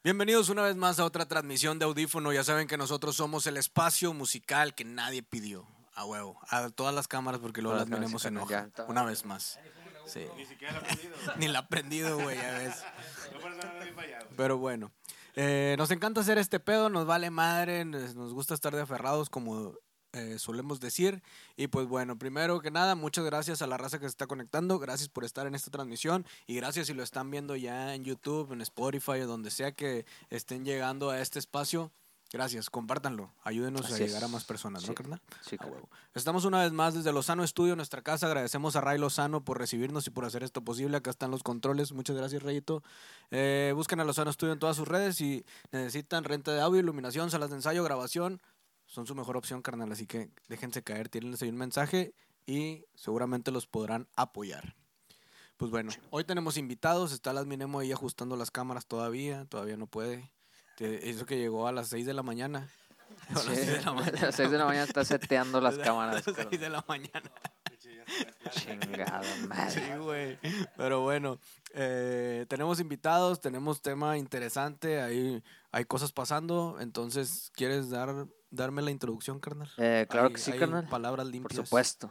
Bienvenidos una vez más a otra transmisión de Audífono. Ya saben que nosotros somos el espacio musical que nadie pidió. A huevo. A todas las cámaras porque luego las miremos en enoja. Una vez más. Sí. Ni siquiera la ha aprendido. Ni la ha aprendido, güey, ya ves. No por nada bien fallado. Pero bueno. Nos encanta hacer este pedo, nos vale madre, nos gusta estar de aferrados como solemos decir. Y pues bueno, primero que nada, muchas gracias a la raza que se está conectando, gracias por estar en esta transmisión y gracias si lo están viendo ya en YouTube, en Spotify o donde sea que estén llegando a este espacio. Gracias, compártanlo, ayúdenos a llegar a más personas, ¿no, carnal? Sí, claro. Huevo. Estamos una vez más desde Lozano Estudio, nuestra casa. Agradecemos a Ray Lozano por recibirnos y por hacer esto posible. Acá están los controles. Muchas gracias, Rayito. Busquen a Lozano Estudio en todas sus redes. Si necesitan renta de audio, iluminación, salas de ensayo, grabación, son su mejor opción, carnal. Así que déjense caer, tírenles ahí un mensaje y seguramente los podrán apoyar. Pues bueno, hoy tenemos invitados. Está las Minemo ahí ajustando las cámaras todavía no puede. Eso que llegó a las 6 de la mañana. A las 6 de la mañana está seteando las cámaras. A las 6 de la mañana. Chingada madre. Sí, güey. Pero bueno, tenemos invitados, tenemos tema interesante, hay cosas pasando. Entonces, ¿quieres darme la introducción, carnal? Claro que sí, hay carnal. Palabras Por limpias. supuesto.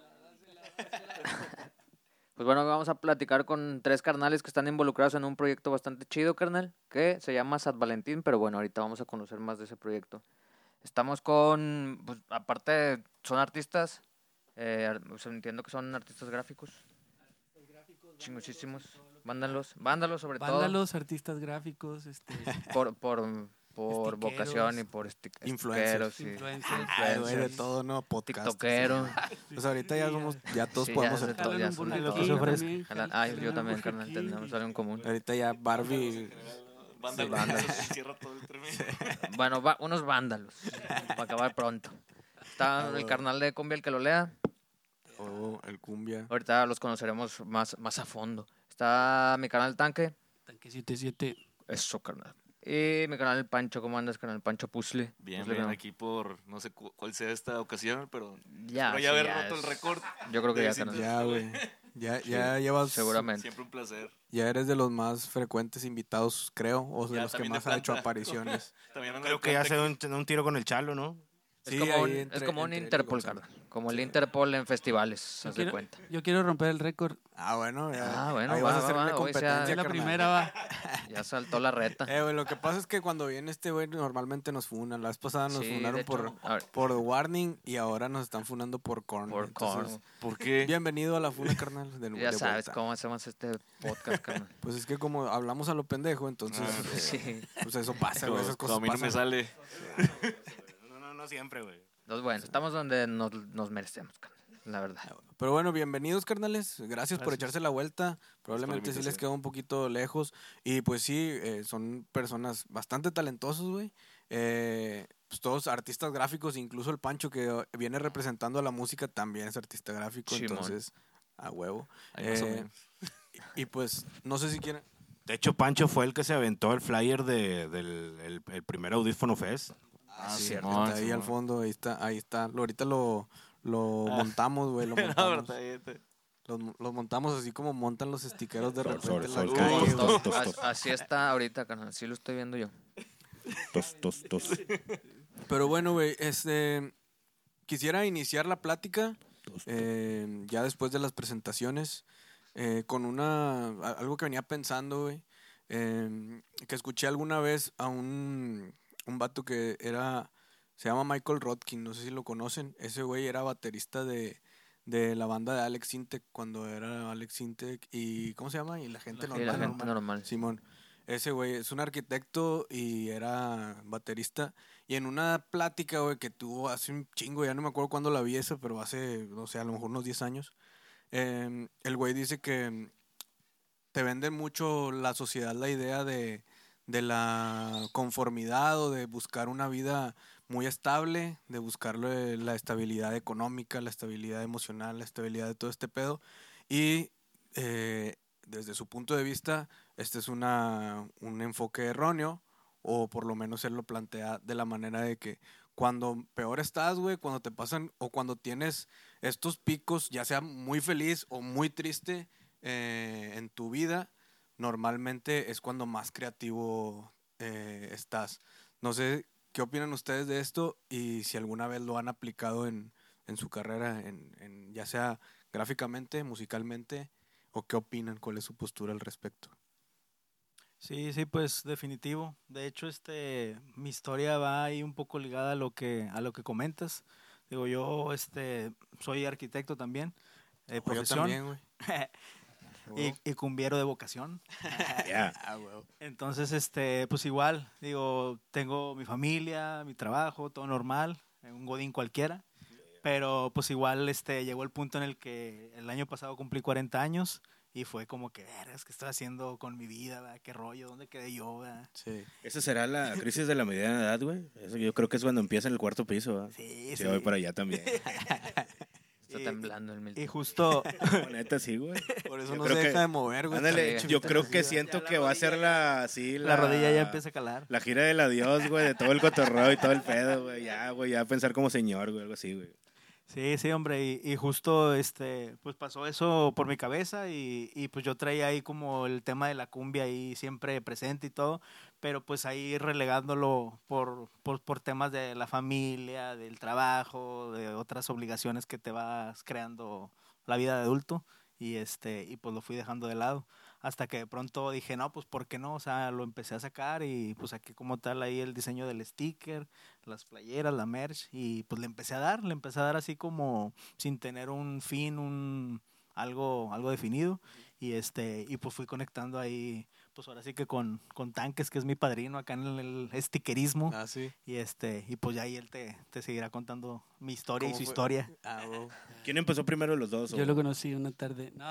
Pues bueno, vamos a platicar con 3 carnales que están involucrados en un proyecto bastante chido, carnal, que se llama San Valentín, pero bueno, ahorita vamos a conocer más de ese proyecto. Estamos con, pues, aparte, son artistas, entiendo que son artistas gráficos. Chingosísimos. Vándalos sobre todo. Vándalos, artistas gráficos, Por Estiqueros. vocación y por Influencers. influencers. Ay, güey, de todo, ¿no? Podcast. tiktokero. Pues ahorita ya todos Sí, podemos ya ser de todo. todo, ya son de Burger todo. King ofrece. también. Ay, yo también, carnal, tenemos algo en común. Ahorita ya Barbie. Vándalos. Cierra todo el término. Bueno, unos vándalos, para acabar pronto. Está el carnal de Cumbia, el que lo lea. Oh, el cumbia. Ahorita los conoceremos más a fondo. Está mi canal Tanque. Tanque 77. Eso, carnal. Y mi canal El Pancho. ¿Cómo andas, canal Pancho Puzzle? Bien, Puzzle, bien, ¿no? aquí por no sé cuál sea esta ocasión, pero Ya, espero sí, ya haber ya roto el es- récord. Yo creo que ya, Sí, carnal. Ya, güey. Ya llevas. Seguramente. Siempre un placer. Ya eres de los más frecuentes invitados, creo, o de Ya, los que también de más ha hecho planta. apariciones. También ando Creo de que ya planta se da un tiro con el Chalo, ¿no? Es Sí, como ahí un, entre- es como un entre él y Interpol, Gonzalo. carnal. Como el Interpol en festivales, haz de Quiero- cuenta. Yo quiero romper el récord. Ah, bueno, ya. Bueno, ahí va, vas a hacerle va, hoy sea- competencia, Es la carnal. primera, va. Ya saltó la reta. Güey, lo que pasa es que cuando viene este güey normalmente nos funan. La vez pasada nos Sí, funaron de hecho, a ver. por Warning y ahora nos están funando por Korn. Por Entonces, Korn. ¿Por qué? bienvenido a la funa, carnal. Ya de sabes vuelta. cómo hacemos este podcast, carnal. Pues es que como hablamos a lo pendejo, entonces Sí. pues eso pasa, güey. Como, Esas como cosas a mí no me pasan. sale. No siempre, güey. Entonces, bueno, estamos donde nos merecemos, carnal, la verdad. Pero bueno, bienvenidos, carnales. Gracias por echarse la vuelta. Probablemente sí les invitación. quedó un poquito lejos. Y pues sí, son personas bastante talentosos, güey. Pues todos artistas gráficos, incluso el Pancho que viene representando a la música también es artista gráfico. Simón. Entonces, a huevo. Ahí más o Eh, menos. y pues, no sé si quieren... De hecho, Pancho fue el que se aventó el flyer del el primer Audífono Fest. Ah, Sí, Simón, está ahí al Simón. fondo, ahí está. Ahorita lo montamos, güey, lo montamos. Los montamos así como montan los stickers de repente en la Sol, calle, sol, güey. Así está ahorita, carnal, así lo estoy viendo yo. Tos. Pero bueno, güey, quisiera iniciar la plática ya después de las presentaciones con algo que venía pensando, güey, que escuché alguna vez a un vato que se llama Michael Rodkin, no sé si lo conocen. Ese güey era baterista de la banda de Alex Sintek cuando era Alex Sintek y ¿cómo se llama? Y la gente Y normal. la gente normal. Simón. Ese güey es un arquitecto y era baterista. Y en una plática, güey, que tuvo hace un chingo, ya no me acuerdo cuándo la vi esa, pero hace, no sé, a lo mejor unos 10 años. El güey dice que te vende mucho la sociedad la idea de la conformidad o de buscar una vida muy estable, de buscar la estabilidad económica, la estabilidad emocional, la estabilidad de todo este pedo. Y desde su punto de vista, este es un enfoque erróneo, o por lo menos él lo plantea de la manera de que cuando peor estás, güey, cuando te pasan o cuando tienes estos picos, ya sea muy feliz o muy triste en tu vida, normalmente es cuando más creativo estás. No sé qué opinan ustedes de esto y si alguna vez lo han aplicado en su carrera, ya sea gráficamente, musicalmente, o qué opinan, cuál es su postura al respecto. Sí, sí, pues definitivo. De hecho, mi historia va ahí un poco ligada a lo que comentas. Digo, yo, soy arquitecto también, de Yo profesión. también, güey. Y cumbiero de vocación. Ya. Entonces, pues igual, digo, tengo mi familia, mi trabajo, todo normal, un godín cualquiera. Pero pues igual, llegó el punto en el que el año pasado cumplí 40 años y fue como que, vergas, ¿qué estoy haciendo con mi vida? ¿Verdad? ¿Qué rollo? ¿Dónde quedé yo? ¿Verdad? Sí. Esa será la crisis de la mediana edad, güey. Eso yo creo que es cuando empieza en el cuarto piso, ¿verdad? Sí, Sí, sí. voy para allá también. Está temblando el Milton. Y justo, La neta, sí, güey. Por eso Yo no creo se que- deja de mover, güey. Ándale, Sí, yo está creo que crecido. siento Ya la que va a ser rodilla la la rodilla ya empieza a calar. La gira del adiós, güey, de todo el cotorreo y todo el pedo, güey. Ya, güey, ya pensar como señor, güey, algo así, güey. Sí, sí, hombre, y justo, pues pasó eso por mi cabeza y pues yo traía ahí como el tema de la cumbia ahí siempre presente y todo, pero pues ahí relegándolo por temas de la familia, del trabajo, de otras obligaciones que te vas creando la vida de adulto y pues lo fui dejando de lado. Hasta que de pronto dije, no, pues ¿por qué no? O sea, lo empecé a sacar y pues saqué como tal ahí el diseño del sticker, las playeras, la merch y pues le empecé a dar así como sin tener un fin, algo definido y pues fui conectando ahí, pues ahora sí que con Tanques, que es mi padrino acá en el stickerismo Ah, sí. y pues ya ahí él te seguirá contando mi historia y ¿Cómo su fue? historia. Ah, güey. ¿Quién empezó primero de los dos? Yo lo conocí una tarde. No,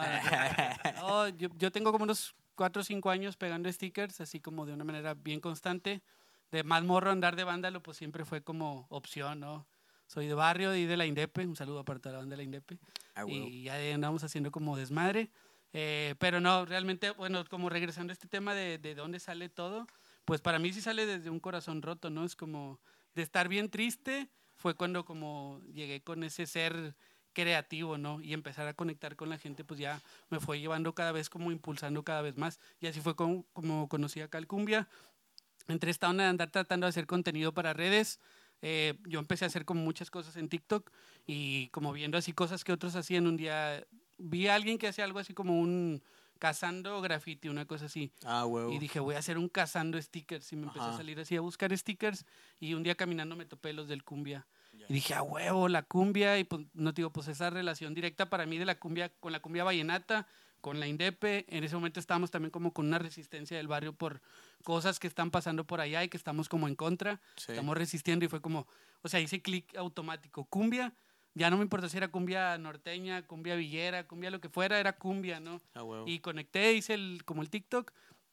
no, yo tengo como unos 4 o 5 años pegando stickers, así como de una manera bien constante. De más morro andar de vándalo, pues siempre fue como opción, ¿no? Soy de barrio y de la Indepe, un saludo aparte de la banda de la Indepe. Ah, güey. Y ya de ahí andamos haciendo como desmadre. Pero no, realmente, bueno, como regresando a este tema de dónde sale todo, pues para mí sí sale desde un corazón roto, ¿no? Es como de estar bien triste, fue cuando como llegué con ese ser creativo, ¿no? Y empezar a conectar con la gente, pues ya me fue llevando cada vez como impulsando cada vez más. Y así fue como conocí a Calcumbia. Entre esta onda de andar tratando de hacer contenido para redes, yo empecé a hacer como muchas cosas en TikTok y como viendo así cosas que otros hacían un día, vi a alguien que hacía algo así como un cazando graffiti, una cosa así. Ah, güey. Y dije, voy a hacer un cazando stickers. Y me empecé a Ajá. salir así a buscar stickers. Y un día caminando me topé los del cumbia. Y dije, a huevo, la cumbia. Y pues, no te digo, pues esa relación directa para mí de la cumbia, con la cumbia vallenata, con la Indepe. En ese momento estábamos también como con una resistencia del barrio por cosas que están pasando por allá y que estamos como en contra. Sí. Estamos resistiendo y fue como, o sea, hice clic automático. Cumbia, ya no me importa si era cumbia norteña, cumbia villera, cumbia lo que fuera, era cumbia, ¿no? Ah, güey. Y conecté, hice como el TikTok.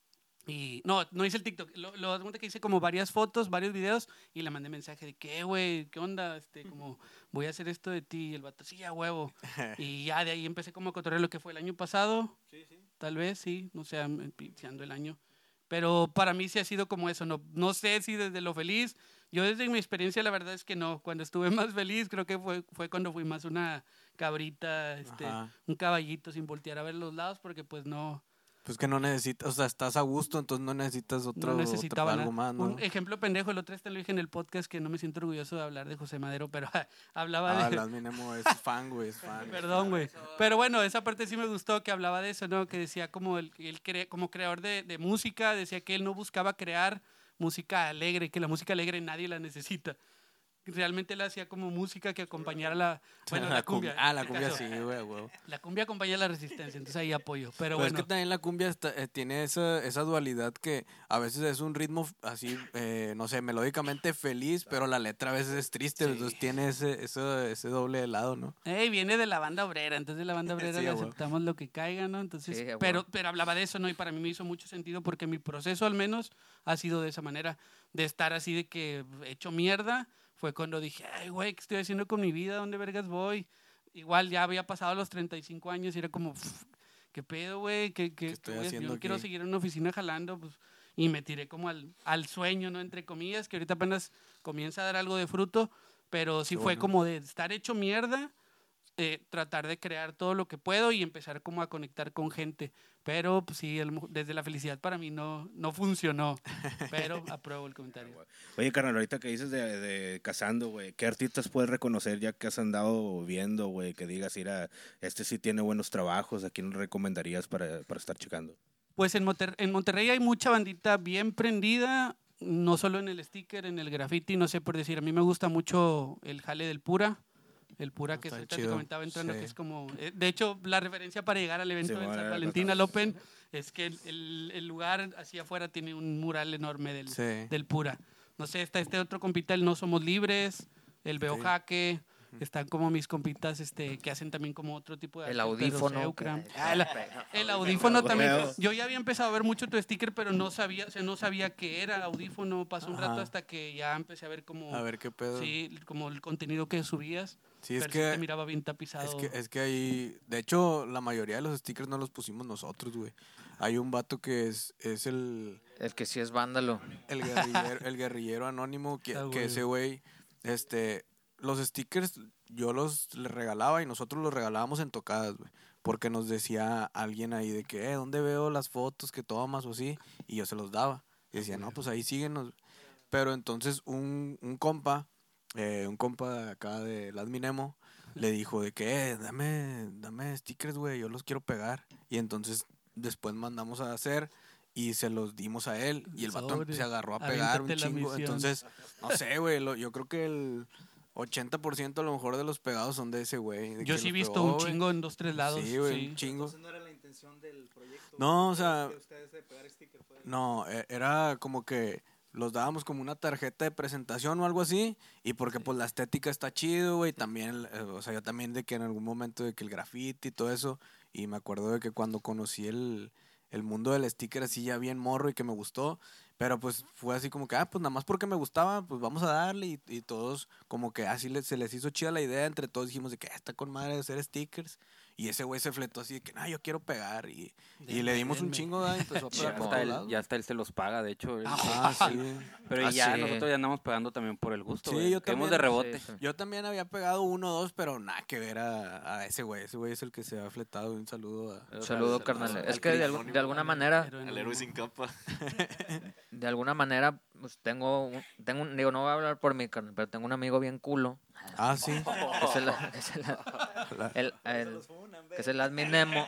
Y no hice el TikTok. Lo das cuenta que hice como varias fotos, varios videos y le mandé mensaje de ¿qué, güey? ¿Qué onda? Como voy a hacer esto de ti. Y el vato, sí, a huevo. Y ya de ahí empecé como a cotorrear lo que fue el año pasado. Tal vez, sí. No sé, iniciando el año. Pero para mí sí ha sido como eso. No sé si desde lo feliz. Yo desde mi experiencia la verdad es que no. Cuando estuve más feliz creo que fue cuando fui más una cabrita, Ajá. un caballito sin voltear a ver los lados porque pues no. Pues que no necesitas, o sea, estás a gusto, entonces no necesitas No necesitaba algo nada. más, ¿no? Un ejemplo pendejo, el otro te lo dije en el podcast que no me siento orgulloso de hablar de José Madero, pero hablaba de... Las Minemo es fan, güey, es fan. Perdón, güey. Pero bueno, esa parte sí me gustó, que hablaba de eso, ¿no? Que decía como como creador de música, decía que él no buscaba crear música alegre, que la música alegre nadie la necesita. Realmente él hacía como música que acompañara la cumbia. Ah, en la este cumbia caso. sí, güey, güey. La cumbia acompaña la resistencia, entonces ahí apoyo. Pero Pero bueno, es que también la cumbia tiene esa dualidad que a veces es un ritmo así, no sé, melódicamente feliz, pero la letra a veces es triste, Sí. entonces tiene ese doble lado, ¿no? viene de la banda obrera, entonces de la banda obrera Sí, le a huevo. aceptamos lo que caiga, ¿no? Entonces, Sí, a huevo. pero hablaba de eso, ¿no? Y para mí me hizo mucho sentido porque mi proceso al menos ha sido de esa manera, de estar así de que hecho mierda, fue cuando dije, ay, güey, ¿qué estoy haciendo con mi vida? ¿Dónde vergas voy? Igual ya había pasado los 35 años y era como, ¿qué pedo, güey? ¿Qué estoy voy a hacer? haciendo Yo no quiero aquí? seguir en una oficina jalando, pues, y me tiré como al sueño, ¿no? Entre comillas, que ahorita apenas comienza a dar algo de fruto, pero sí Qué fue bueno. como de estar hecho mierda, tratar de crear todo lo que puedo y empezar como a conectar con gente. Pero pues, sí, desde la felicidad para mí no funcionó. Pero apruebo el comentario. Oye, carnal, ahorita que dices de cazando, güey, ¿qué artistas puedes reconocer ya que has andado viendo, güey? Que digas, mira, este sí tiene buenos trabajos, ¿a quién recomendarías para estar checando? Pues en Monterrey hay mucha bandita bien prendida, no solo en el sticker, en el graffiti, no sé por decir. A mí me gusta mucho el jale del Pura. El Pura que Está ahorita te chido, comentaba entrando, sí. que es como... de hecho, la referencia para llegar al evento Sí, de bueno, San era Valentín al Open es que el lugar hacia afuera tiene un mural enorme Sí. del Pura. No sé, está este otro compita, el No Somos Libres, el Veo Ok. Jaque, están como mis compitas que hacen también como otro tipo de El arte, pero audífono. Seucram. que- El audífono también. Huevo. Yo ya había empezado a ver mucho tu sticker, pero no sabía, o sea, no sabía qué era audífono. Pasó un rato Ajá. hasta que ya empecé a ver como, A ver qué pedo. sí, como el contenido que subías. Sí, es pero sí te que, miraba bien tapizado. es que ahí, de hecho, la mayoría de los stickers no los pusimos nosotros, güey. Hay un vato que es El que sí es vándalo. el guerrillero anónimo, que, Ah, que güey. ese güey, los stickers yo le regalaba y nosotros los regalábamos en tocadas, güey. Porque nos decía alguien ahí de que, ¿dónde veo las fotos que tomas o así? Y yo se los daba. Y decía, no, pues ahí síguenos. Pero entonces un compa de acá de Las Minemo, le dijo de que, dame stickers, güey, yo los quiero pegar. Y entonces después mandamos a hacer y se los dimos a él. Y el vato Sobre. se agarró a pegar un Aviéntate la chingo. misión. Entonces, no sé, güey, yo creo que el 80% a lo mejor de los pegados son de ese güey. de Yo que sí he los visto pegó, un güey. chingo en 2-3 lados. Sí, güey, sí. un chingo. no era la intención del proyecto. No, o sea, de ustedes de pegar sticker, fue- no, era como que los dábamos como una tarjeta de presentación o algo así, y porque pues la estética está chido, güey, también, o sea, yo también de que en algún momento de que el graffiti y todo eso, y me acuerdo de que cuando conocí el mundo del sticker así ya bien morro y que me gustó, pero pues fue así como que, pues nada más porque me gustaba, pues vamos a darle, y todos como que así se les hizo chida la idea, entre todos dijimos de que está con madre de hacer stickers, y ese güey se fletó así de que, yo quiero pegar, y le dimos un denme. chingo, ¿verdad? Y empezó a Ya pegar por hasta, todos él, lados. ya hasta él se los paga, de hecho. Él- Ah, sí. pero Ah, ya sí. nosotros ya andamos pagando también por el gusto. Sí, güey. yo Caemos también. de rebote. Sí, sí. Yo también había pegado 1 o 2, pero nada que ver a ese güey. Ese güey es el que se ha fletado. Un saludo a... Un saludo, carnal. Es que de alguna manera, El héroe sin capa. pues digo, no voy a hablar por mí, carnal, pero tengo un amigo bien culo. Ah, sí. Que es el admin Nemo.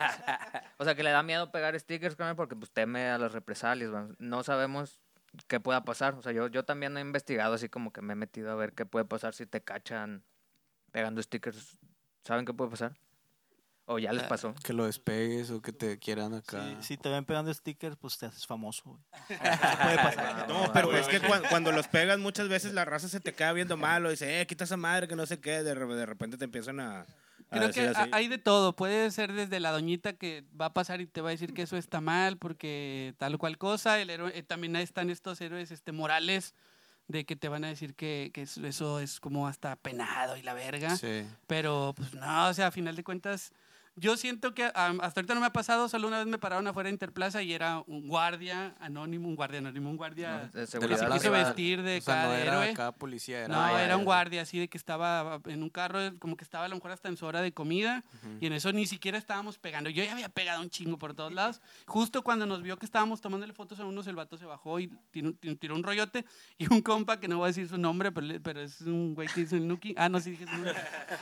O sea, que le da miedo pegar stickers, carnal, porque pues teme a las represalias. ¿Va? No sabemos qué pueda pasar. O sea, yo también he investigado, así como que me he metido a ver qué puede pasar si te cachan pegando stickers. ¿Saben qué puede pasar? ¿O ya les pasó? Que lo despegues o que te quieran acá. Si te ven pegando stickers, pues te haces famoso, güey. Eso puede pasar. No, pero es que cuando los pegas muchas veces la raza se te queda viendo mal o dice, quita esa madre que no sé qué, de repente te empiezan a Creo decir que así. hay de todo. Puede ser desde la doñita que va a pasar y te va a decir que eso está mal porque tal o cual cosa. El héroe, también están estos héroes morales de que te van a decir que eso es como hasta penado y la verga. Sí. Pero pues no, o sea, a final de cuentas, yo siento que hasta ahorita no me ha pasado, solo una vez me pararon afuera de Interplaza y era un guardia anónimo, un guardia De que seguridad se quiso privada. vestir de O sea, cada no era héroe. acá policía, era... No, ya, era un ya. guardia así de que estaba en un carro, como que estaba a lo mejor hasta en su hora de comida, y en eso ni siquiera estábamos pegando. Yo ya había pegado un chingo por todos lados. Justo cuando nos vio que estábamos tomándole fotos a unos, el vato se bajó y tiró un rollote, y un compa, que no voy a decir su nombre, pero es un güey que dice el Nuki. Ah, no, sí dije su nombre.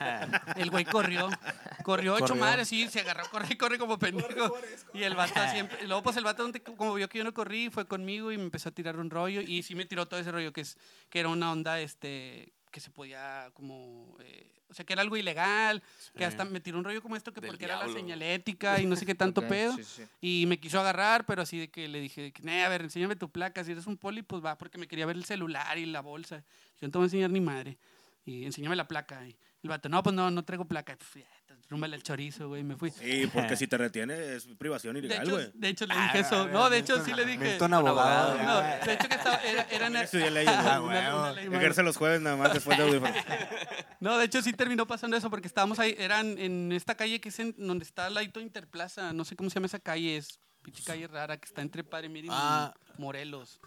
El güey corrió hecho Corrió. madre, sí, se agarró, corre como pendejo. Y el vato siempre, luego pues el vato, como vio que yo no corrí, fue conmigo y me empezó a tirar un rollo, y sí me tiró todo ese rollo que era una onda, que se podía como, o sea, que era algo ilegal, que hasta me tiró un rollo como esto, que Del porque era la diablo. señalética y no sé qué tanto Ok, pedo. sí, sí. Y me quiso agarrar, pero así de que le dije, a ver, enséñame tu placa, si eres un poli, pues va, porque me quería ver el celular y la bolsa. Yo no te voy a enseñar ni madre. Y enséñame la placa. Y el vato, no, pues no traigo placa. Pf, rúmbale el chorizo, güey, me fui. Sí, porque si te retiene es privación ilegal, güey. De hecho, le dije eso. No, de hecho, sí le dije. Milton abogado. No, de hecho que era en Estudié leyes, güey. una ley más. Ejerce los jueves nada más después de audífonos. No, de hecho sí terminó pasando eso porque estábamos ahí, eran en esta calle que es donde está el Laito Interplaza, no sé cómo se llama esa calle, es pinche calle rara que está entre Padre Mier y Ah. Morelos.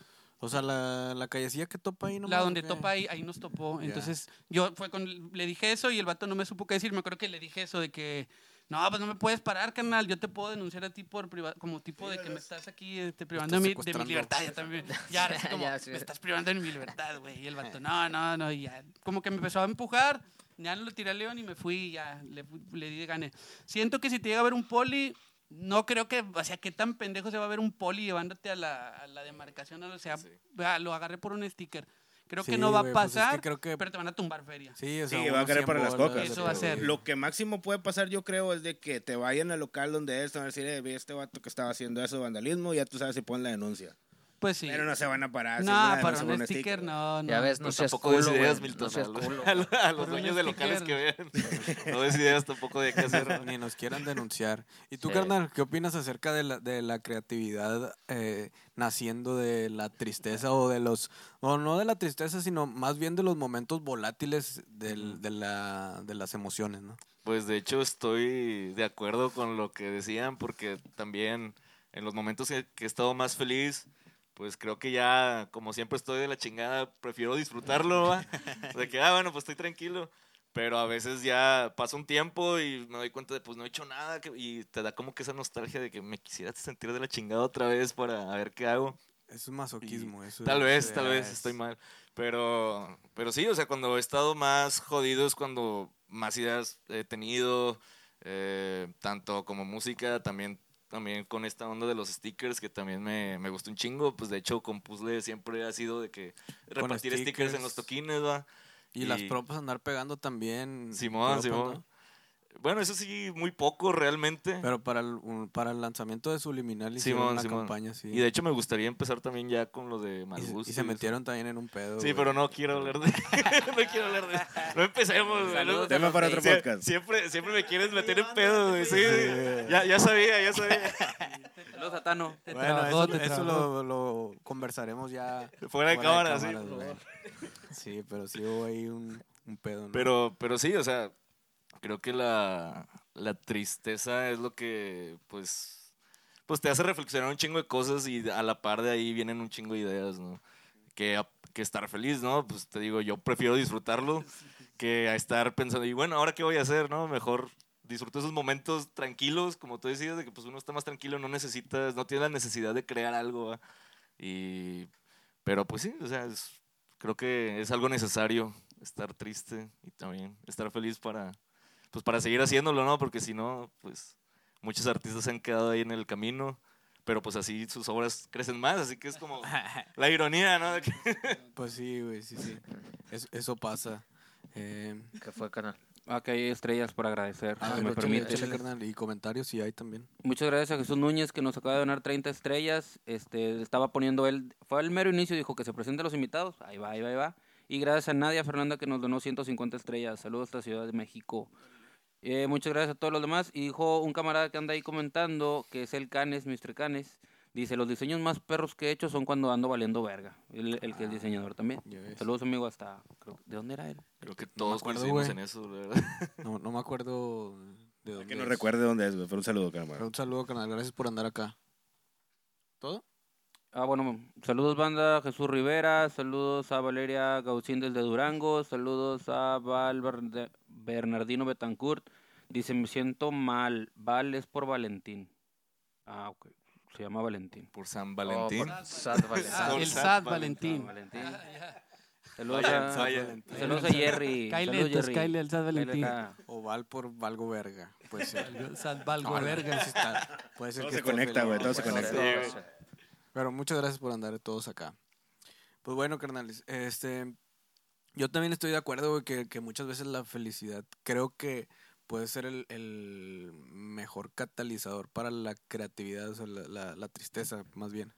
O sea, la callecilla que topa ahí nomás. La donde ¿o qué? topa ahí nos topó. Ya. Entonces, le dije eso y el vato no me supo qué decir. Me acuerdo que le dije eso de que, no, pues no me puedes parar, carnal. Yo te puedo denunciar a ti por como tipo de que me estás aquí privando estás de mi secuestrando. libertad. Ya también. Ya, así como, Ya, sí. me estás privando de mi libertad, güey. Y el vato, no. Y ya, como que me empezó a empujar. Ya no lo tiré a León y me fui y ya le di de gane. Siento que si te llega a ver un poli, no creo que, o sea, qué tan pendejo se va a ver un poli llevándote a la demarcación, o sea, lo agarré por un sticker. Creo que Sí, no va güey, a pues es que pasar, creo que- pero te van a tumbar feria. Sí, o sea, Sí, va a unos querer 100 para las bolas, cocas. Eso va a ser. Lo que máximo puede pasar, yo creo, es de que te vayan al local donde es, te van a decir, vi este vato que estaba haciendo eso, vandalismo, y ya tú sabes si ponen la denuncia. Pues sí. Pero no se van a parar. si No, es una para denuncia por un sticker, no. Ya ves, no Pues seas tampoco culo, des ideas, güey. Milton. No seas a culo. los Por un dueños de locales sticker. que vean. No des ideas tampoco de qué hacer. Ni nos quieran denunciar. ¿Y tú, Sí. carnal, qué opinas acerca de la creatividad naciendo de la tristeza o de los... O no de la tristeza, sino más bien de los momentos volátiles de las emociones, ¿no? Pues de hecho estoy de acuerdo con lo que decían, porque también en los momentos que he estado más feliz, pues creo que ya, como siempre estoy de la chingada, prefiero disfrutarlo, ¿va? De que, bueno, pues estoy tranquilo. Pero a veces ya pasa un tiempo y me doy cuenta de, pues no he hecho nada, y te da como que esa nostalgia de que me quisiera sentir de la chingada otra vez para ver qué hago. Eso es masoquismo. Eso Tal es- vez estoy mal. Pero sí, o sea, cuando he estado más jodido es cuando más ideas he tenido, tanto como música, también con esta onda de los stickers que también me gustó un chingo. Pues de hecho con Puzzle siempre ha sido de que repartir stickers en los toquines, va. Y las propas andar pegando también. Simón, propas, Simón. ¿no? Bueno, eso sí, muy poco realmente. Pero para el lanzamiento de Subliminal hicieron Simón, una Simón. campaña, sí. Y de hecho me gustaría empezar también ya con lo de Y Malgusto. se metieron también en un pedo. Sí, güey. pero no quiero hablar de... no quiero hablar de... No empecemos, güey. Saludos Tema para otro Sie- podcast. Siempre me quieres meter en pedo, güey. Sí, ya sabía. Saludos a Tano. Te Bueno, trabajó, te eso trabajó. lo conversaremos ya Fuera de cámara, sí. cámaras, güey. Sí, pero sí hubo ahí un pedo, ¿no? Pero sí, o sea, creo que la tristeza es lo que, pues te hace reflexionar un chingo de cosas y a la par de ahí vienen un chingo de ideas, ¿no? Que estar feliz, ¿no? Pues te digo, yo prefiero disfrutarlo que a estar pensando, y bueno, ¿ahora qué voy a hacer, no? Mejor disfruto esos momentos tranquilos, como tú decías, de que pues uno está más tranquilo, no tiene la necesidad de crear algo, ¿va? Pero pues sí, o sea, creo que es algo necesario estar triste y también estar feliz para seguir haciéndolo, ¿no? Porque si no, pues muchos artistas se han quedado ahí en el camino, pero pues así sus obras crecen más, así que es como la ironía, ¿no? De que- Pues sí, güey, sí. Eso pasa. ¿Qué fue, canal? Aquí hay estrellas por agradecer, si me échale, permite. échale, carnal, y comentarios sí hay también. Muchas gracias a Jesús Núñez que nos acaba de donar 30 estrellas. Estaba poniendo él, fue al mero inicio, dijo que se presenten los invitados. Ahí va. Y gracias a Nadia Fernanda que nos donó 150 estrellas. Saludos hasta Ciudad de México. Muchas gracias a todos los demás. Y dijo un camarada que anda ahí comentando, que es el Canes, Mr. Canes. Dice, los diseños más perros que he hecho son cuando ando valiendo verga. El que es diseñador también. Ya ves. Saludos, amigo, ¿de dónde era él? Creo que todos acuerdo, coincidimos güey. en eso, la verdad. No me acuerdo de dónde Que no es. recuerde dónde es, güey, pero un saludo, Pero cámara. un saludo, carnal. Gracias por andar acá. ¿Todo? Bueno, saludos banda Jesús Rivera, saludos a Valeria Gaucín desde Durango, saludos a Bernardino Betancourt. Dice, me siento mal, Val es por Valentín. Ok, se llama Valentín. Por San Valentín. Sad Valentín. Por El San Sad Valentín. Valentín. Saludos, Vaya. saludos a Jerry. Kyle, Saludos, entonces, Jerry. Kyle, el Sad Valentín. acá. O Val por Valgo Verga. Puede ser. Sad Valgo, No, verga. sí está. Puede ser Todo que se esté conecta, feliz. güey, todo se Puede conecta. ser. Sí, güey. Pero muchas gracias por andar todos acá. Pues bueno, carnales, yo también estoy de acuerdo, güey, que muchas veces la felicidad creo que puede ser el mejor catalizador para la creatividad, o sea, la tristeza, más bien.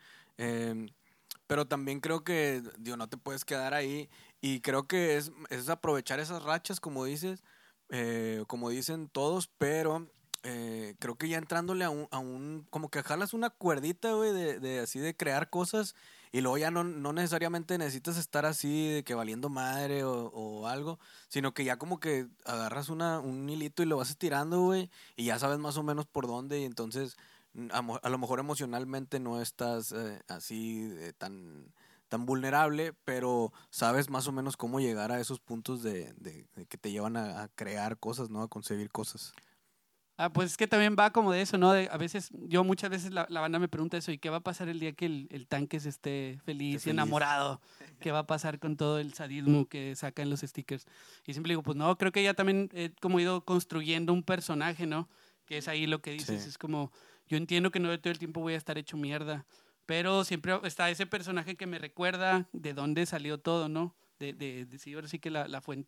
Pero también creo que, digo, no te puedes quedar ahí y creo que es aprovechar esas rachas, como dices, como dicen todos, pero creo que ya entrándole a un como que jalas una cuerdita, güey, de así de crear cosas y luego ya no necesariamente necesitas estar así de que valiendo madre o algo, sino que ya como que agarras un hilito y lo vas estirando, güey, y ya sabes más o menos por dónde y entonces a lo mejor emocionalmente no estás así tan tan vulnerable, pero sabes más o menos cómo llegar a esos puntos de que te llevan a crear cosas, ¿no? A concebir cosas. Pues es que también va como de eso, ¿no? A veces, muchas veces la banda me pregunta eso, ¿y qué va a pasar el día que el tanque se esté feliz y feliz. enamorado? ¿Qué va a pasar con todo el sadismo que sacan los stickers? Y siempre digo, pues no, creo que ya también he como ido construyendo un personaje, ¿no? Que es ahí lo que dices, Sí. es como, yo entiendo que no todo el tiempo voy a estar hecho mierda, pero siempre está ese personaje que me recuerda de dónde salió todo, ¿no? Sí, ahora sí que la fuente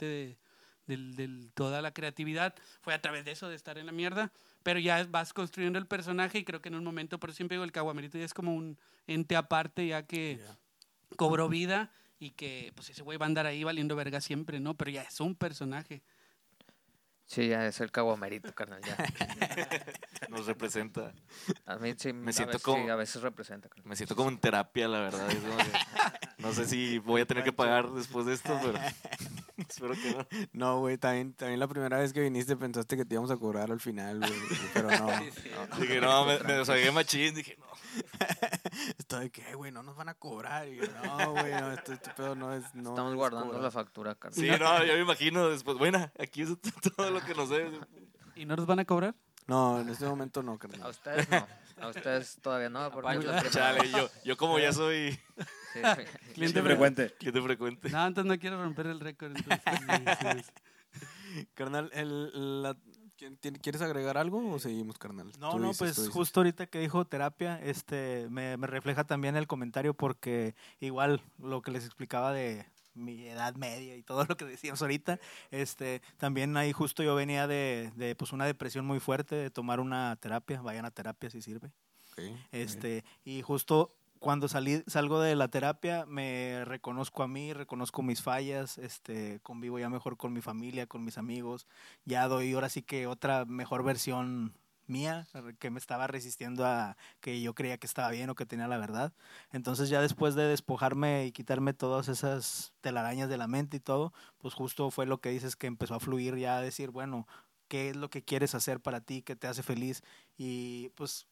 de toda la creatividad fue a través de eso, de estar en la mierda, pero ya vas construyendo el personaje y creo que en un momento, por eso siempre digo, el Caguamerito ya es como un ente aparte ya que cobró vida y que pues ese güey va a andar ahí valiendo verga siempre, ¿no? Pero ya es un personaje. Sí, ya es el Caguamerito, carnal, ya. Nos representa. A mí sí, Me a siento veces, como- sí, a veces representa, carnal. Me siento como en terapia, la verdad. Es como que no sé si voy a tener que pagar después de esto, pero espero que no. No, güey, también la primera vez que viniste pensaste que te íbamos a cobrar al final, güey. Pero no. Dije, no, me desahogué machín. Dije, no. Esto de que, güey, no nos van a cobrar. Y yo, no, güey, no, este pedo no es. No Estamos es guardando cobrar. la factura, carnal. Sí, no, yo me imagino después. Bueno, aquí es todo lo que nos debes. ¿Y no nos van a cobrar? No, en este momento no, A carnal. ustedes no. A ustedes todavía no, porque es la primera Chale, vez. yo como ya soy Sí, Cliente frecuente. cliente frecuente. No, entonces no quiero romper el récord. Entonces, Carnal, ¿quieres agregar algo o seguimos, carnal? No, Tú no, dices, pues tú dices. justo ahorita que dijo terapia, me refleja también el comentario porque igual lo que les explicaba de mi edad media y todo lo que decíamos ahorita, también ahí justo yo venía de pues una depresión muy fuerte, de tomar una terapia, vayan a terapia si sirve. Ok, Y justo cuando salgo de la terapia me reconozco a mí, reconozco mis fallas, convivo ya mejor con mi familia, con mis amigos, ya doy ahora sí que otra mejor versión mía que me estaba resistiendo a que yo creía que estaba bien o que tenía la verdad. Entonces ya después de despojarme y quitarme todas esas telarañas de la mente y todo, pues justo fue lo que dices que empezó a fluir ya a decir, bueno, ¿qué es lo que quieres hacer para ti? ¿Qué te hace feliz? Y pues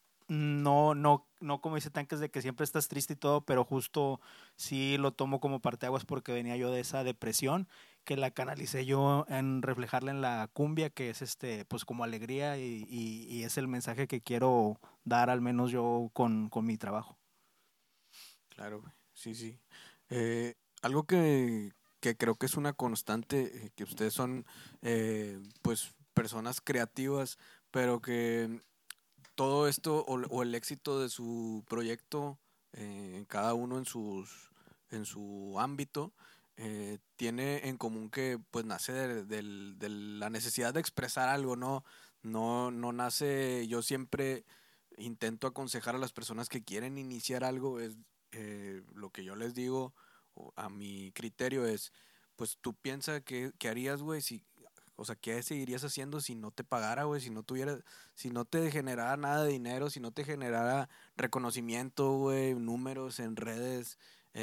no como dice Tanques de que siempre estás triste y todo, pero justo sí lo tomo como parteaguas porque venía yo de esa depresión que la canalicé yo en reflejarla en la cumbia, que es pues como alegría y es el mensaje que quiero dar al menos yo con mi trabajo. claro, güey. Sí, sí. Algo que creo que es una constante, que ustedes son, pues, personas creativas, pero que todo esto o el éxito de su proyecto, cada uno en su ámbito, tiene en común que pues nace de la necesidad de expresar algo, ¿no? No nace, yo siempre intento aconsejar a las personas que quieren iniciar algo, es lo que yo les digo, a mi criterio es, pues tú piensa qué harías, güey, si, o sea, ¿qué seguirías haciendo si no te pagara, güey? Si no te generara nada de dinero, si no te generara reconocimiento, güey, números en redes,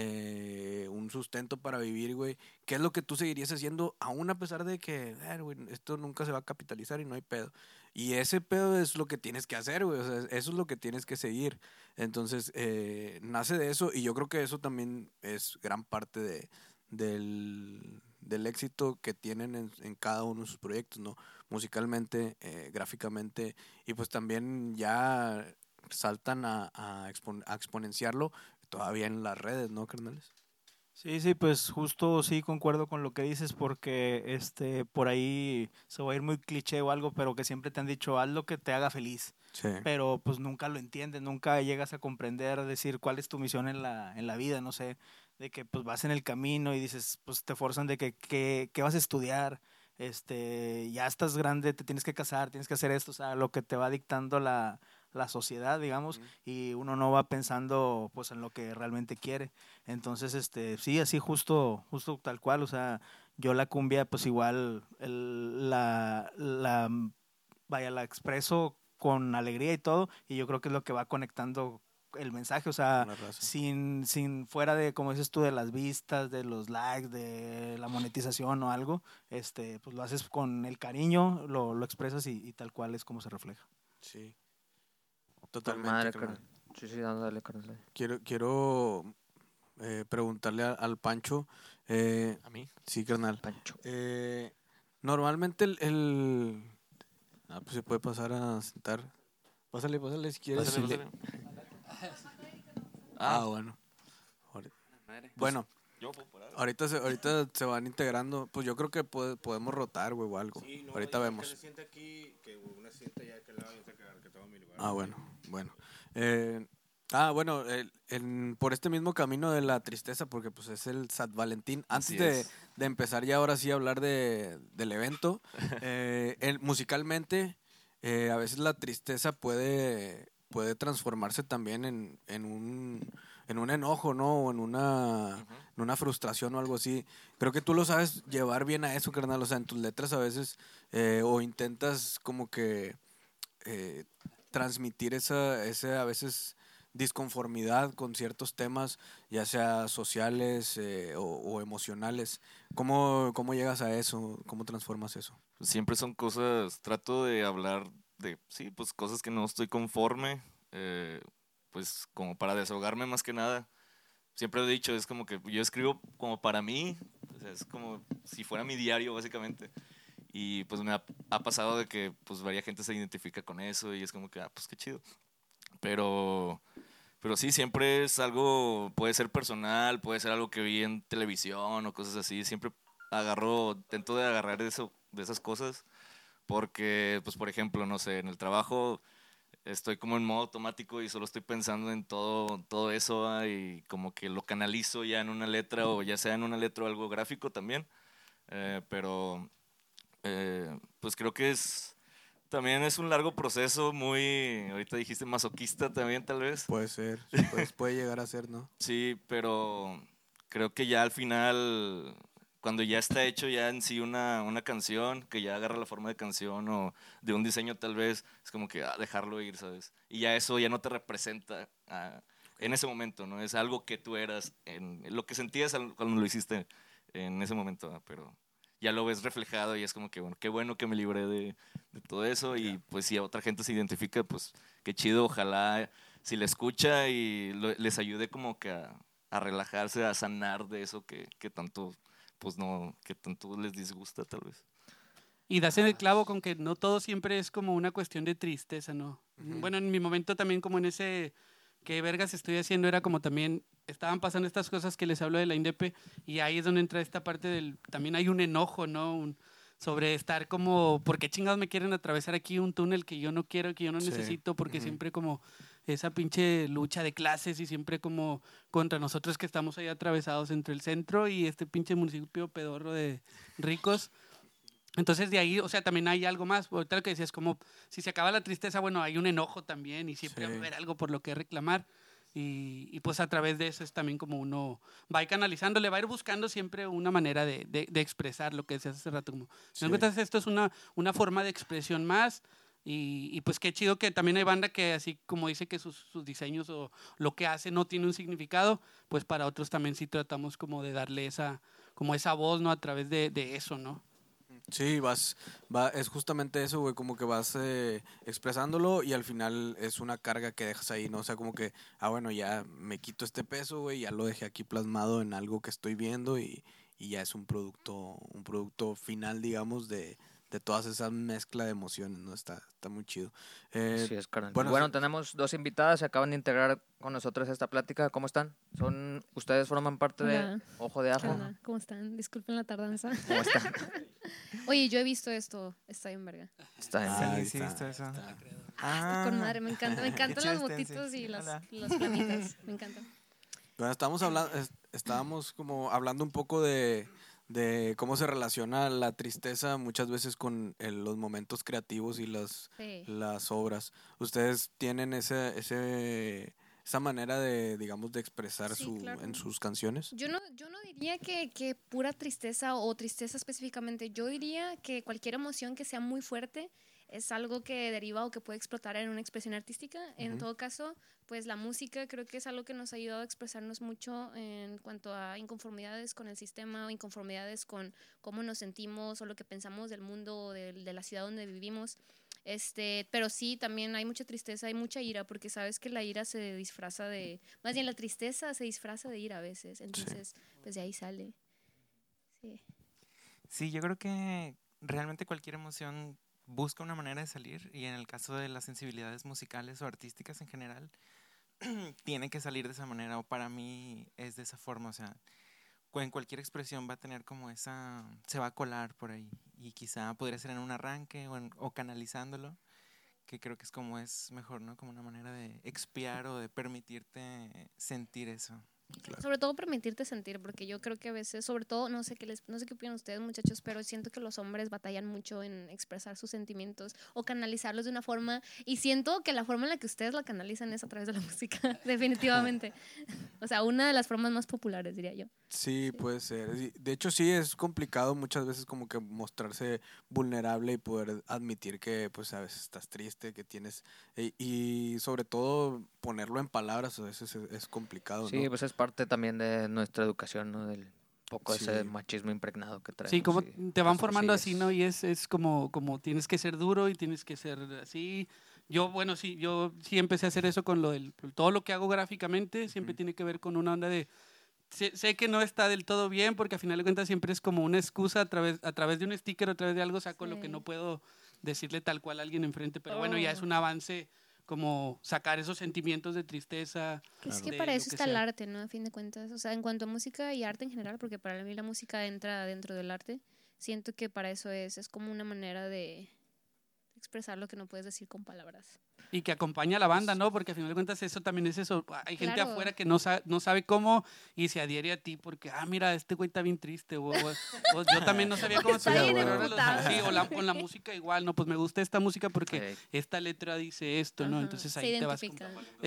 un sustento para vivir, güey. ¿Qué es lo que tú seguirías haciendo aún a pesar de que, güey, esto nunca se va a capitalizar y no hay pedo? Y ese pedo es lo que tienes que hacer, güey. O sea, eso es lo que tienes que seguir. Entonces, nace de eso y yo creo que eso también es gran parte del éxito que tienen en cada uno de sus proyectos, ¿no? Musicalmente, gráficamente, y pues también ya saltan a exponenciarlo todavía en las redes, ¿no, carnales? Sí, sí, pues justo sí concuerdo con lo que dices porque por ahí se va a ir muy cliché o algo, pero que siempre te han dicho haz lo que te haga feliz. Sí. Pero pues nunca lo entiendes, nunca llegas a comprender, decir cuál es tu misión en la vida, no sé, de que pues vas en el camino y dices, pues te forzan de que vas a estudiar, ya estás grande, te tienes que casar, tienes que hacer esto, o sea, lo que te va dictando la sociedad, digamos, y uno no va pensando pues en lo que realmente quiere. Entonces, sí, así justo tal cual, o sea, yo la cumbia pues igual vaya, la expreso con alegría y todo, y yo creo que es lo que va conectando el mensaje, o sea, Con la raza. sin fuera de, como dices tú, de las vistas, de los likes, de la monetización o algo, pues lo haces con el cariño, lo expresas y tal cual es como se refleja. Sí. Con Totalmente, madre, carnal. carnal. Sí, sí, dale, carnal. Quiero preguntarle al Pancho. A mí. Sí, carnal. Pancho. Normalmente pues se puede pasar a sentar. Pásale si quieres. Pásale, Si le- pásale. Bueno. Madre. Bueno, Yo puedo parar. ahorita se van integrando. Pues yo creo que podemos rotar, güey, o algo. Ahorita vemos. Que se siente aquí, que una se siente allá de aquel lado y otra que toma mi lugar. Bueno. Bueno, por este mismo camino de la tristeza, porque pues es el San Valentín. Antes Así es. de empezar ya ahora sí a hablar del evento, musicalmente, a veces la tristeza puede transformarse también en un enojo, ¿no? O en una frustración o algo así. Creo que tú lo sabes llevar bien a eso, carnal. O sea, en tus letras a veces, o intentas como que transmitir esa a veces disconformidad con ciertos temas, ya sea sociales o emocionales. ¿Cómo llegas a eso? ¿Cómo transformas eso? Pues siempre son cosas, trato de hablar de, sí, pues cosas que no estoy conforme, pues como para desahogarme más que nada. Siempre he dicho, es como que yo escribo como para mí, o sea, es como si fuera mi diario básicamente. Y pues me ha pasado de que pues varias gente se identifica con eso y es como que, pues qué chido. Pero sí, siempre es algo, puede ser personal, puede ser algo que vi en televisión o cosas así. Siempre intento de agarrar eso, de esas cosas, porque, pues, por ejemplo, no sé, en el trabajo estoy como en modo automático y solo estoy pensando en todo eso y como que lo canalizo ya en una letra o ya sea en una letra o algo gráfico también. Pero, pues creo que también es un largo proceso muy, ahorita dijiste masoquista también tal vez. Puede ser, puede llegar a ser, ¿no? Sí, pero creo que ya al final, cuando ya está hecho ya en sí una canción, que ya agarra la forma de canción o de un diseño tal vez, es como que dejarlo ir, ¿sabes? Y ya eso ya no te representa en ese momento, ¿no? Es algo que tú eras, en lo que sentías cuando lo hiciste en ese momento, pero ya lo ves reflejado y es como que, bueno, qué bueno que me libré de todo eso y pues si a otra gente se identifica, pues qué chido, ojalá si le escucha y les ayude como que a relajarse, a sanar de eso que tanto, pues no, que tanto les disgusta tal vez. Y das en el clavo con que no todo siempre es como una cuestión de tristeza, ¿no? Bueno, en mi momento también como en ese, ¿qué vergas estoy haciendo? Era como también, estaban pasando estas cosas que les hablo de la INDEP y ahí es donde entra esta parte también hay un enojo, ¿no? Sobre estar como, ¿por qué chingados me quieren atravesar aquí un túnel que yo no quiero, que yo no Sí. necesito? Porque siempre como esa pinche lucha de clases y siempre como contra nosotros que estamos ahí atravesados entre el centro y este pinche municipio pedorro de ricos. Entonces de ahí, o sea, también hay algo más. Ahorita lo que decías, como si se acaba la tristeza, bueno, hay un enojo también y siempre va a haber algo por lo que reclamar. Y pues a través de eso es también como uno va a ir canalizándole, va a ir buscando siempre una manera de expresar lo que decías hace rato. Como, Sí. entonces esto es una forma de expresión más y pues qué chido que también hay banda que así como dice que sus diseños o lo que hace no tiene un significado, pues para otros también sí tratamos como de darle esa voz, ¿no? A través de eso, ¿no? Sí, es justamente eso, güey, como que vas expresándolo y al final es una carga que dejas ahí, ¿no? O sea, como que, bueno, ya me quito este peso, güey, ya lo dejé aquí plasmado en algo que estoy viendo y ya es un producto final, digamos, de todas esas mezclas de emociones, ¿no? Está muy chido. Sí, es carnal. bueno, Bueno, tenemos dos invitadas, se acaban de integrar con nosotros esta plática. ¿Cómo están? Ustedes forman parte de Hola. Ojo de Ajo. Hola, ¿cómo están? Disculpen la tardanza. ¿Cómo están? Oye, yo he visto esto, está en verga. Está bien. Ahí Sí, está, está eso. Está con madre, me encantan Qué las chido motitos stencil. y las Hola. planitas, me encantan. Bueno, estábamos como hablando un poco de cómo se relaciona la tristeza muchas veces con los momentos creativos y Sí. las obras. ¿Ustedes tienen esa manera de, digamos, de expresar Sí, claro. en sus canciones? Yo no diría que pura tristeza o tristeza específicamente. Yo diría que cualquier emoción que sea muy fuerte es algo que deriva o que puede explotar en una expresión artística. En todo caso, pues la música creo que es algo que nos ha ayudado a expresarnos mucho en cuanto a inconformidades con el sistema o inconformidades con cómo nos sentimos o lo que pensamos del mundo o de la ciudad donde vivimos. Pero sí, también hay mucha tristeza, hay mucha ira, porque sabes que la ira se disfraza de, más bien la tristeza se disfraza de ira a veces, entonces pues de ahí sale. Sí. Sí, yo creo que realmente cualquier emoción busca una manera de salir y en el caso de las sensibilidades musicales o artísticas en general, tiene que salir de esa manera o para mí es de esa forma, o sea, en cualquier expresión va a tener como esa, se va a colar por ahí y quizá podría ser en un arranque o canalizándolo, que creo que es como es mejor, ¿no? Como una manera de expiar o de permitirte sentir eso. Claro. Sobre todo permitirte sentir, porque yo creo que a veces, sobre todo, no sé qué opinan ustedes, muchachos, pero siento que los hombres batallan mucho en expresar sus sentimientos o canalizarlos de una forma, y siento que la forma en la que ustedes la canalizan es a través de la música, definitivamente. O sea, una de las formas más populares, diría yo. Sí, puede ser. De hecho, sí es complicado muchas veces como que mostrarse vulnerable y poder admitir que pues a veces estás triste, que tienes... y sobre todo ponerlo en palabras a veces es complicado, Sí, ¿no? pues es parte también de nuestra educación, ¿no? Del poco Sí. ese machismo impregnado que traemos. Sí, como y, te van pues, formando así así, ¿no? Y es como tienes que ser duro y tienes que ser así. Yo sí empecé a hacer eso con todo lo que hago gráficamente, siempre tiene que ver con una onda de, sé que no está del todo bien, porque al final de cuentas siempre es como una excusa a través de un sticker o a través de algo saco lo que no puedo decirle tal cual a alguien enfrente, pero bueno, ya es un avance como sacar esos sentimientos de tristeza. Es que de para lo eso que está el sea. arte, ¿no? A fin de cuentas. O sea, en cuanto a música y arte en general, porque para mí la música entra dentro del arte, siento que para eso es como una manera de expresar lo que no puedes decir con palabras. Y que acompaña a la banda, ¿no? Porque al final de cuentas eso también es eso. Hay gente Claro. afuera que no sabe cómo y se adhiere a ti porque, mira, este güey está bien triste. O yo también no sabía cómo Está se bien pero ahora emputado. sí, con la música igual, ¿no? Pues me gusta esta música porque Sí. esta letra dice esto, ¿no? Ajá, Entonces se ahí te vas... identifica.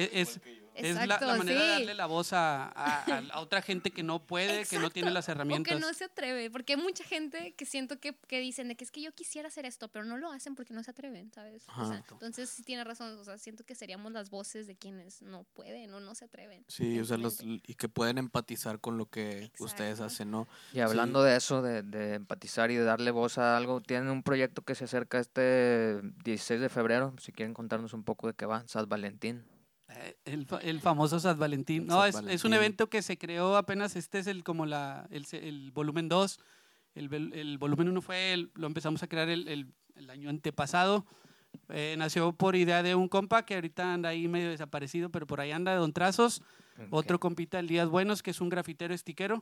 Es la Exacto, manera de sí. darle la voz a otra gente que no puede, que no tiene las O herramientas. que no se atreve, porque hay mucha gente que siento que dicen de que es que yo quisiera hacer esto, pero no lo hacen porque no se atreven, ¿sabes? O sea, entonces sí tiene razón, o sea, siento que seríamos las voces de quienes no pueden o no se atreven. Sí, o sea, simplemente. y que pueden empatizar con lo que Exacto. ustedes hacen, ¿no? Y hablando de eso, de empatizar y de darle voz a algo, tienen un proyecto que se acerca este 16 de febrero, si quieren contarnos un poco de qué va, San Valentín. El famoso San Valentín. No, San es un Valentín. evento que se creó apenas, este es el volumen 2. El volumen 1 lo empezamos a crear el año antepasado. Nació por idea de un compa que ahorita anda ahí medio desaparecido, pero por ahí anda, Don Trazos. Otro compita, el Díaz Buenos, que es un grafitero estiquero.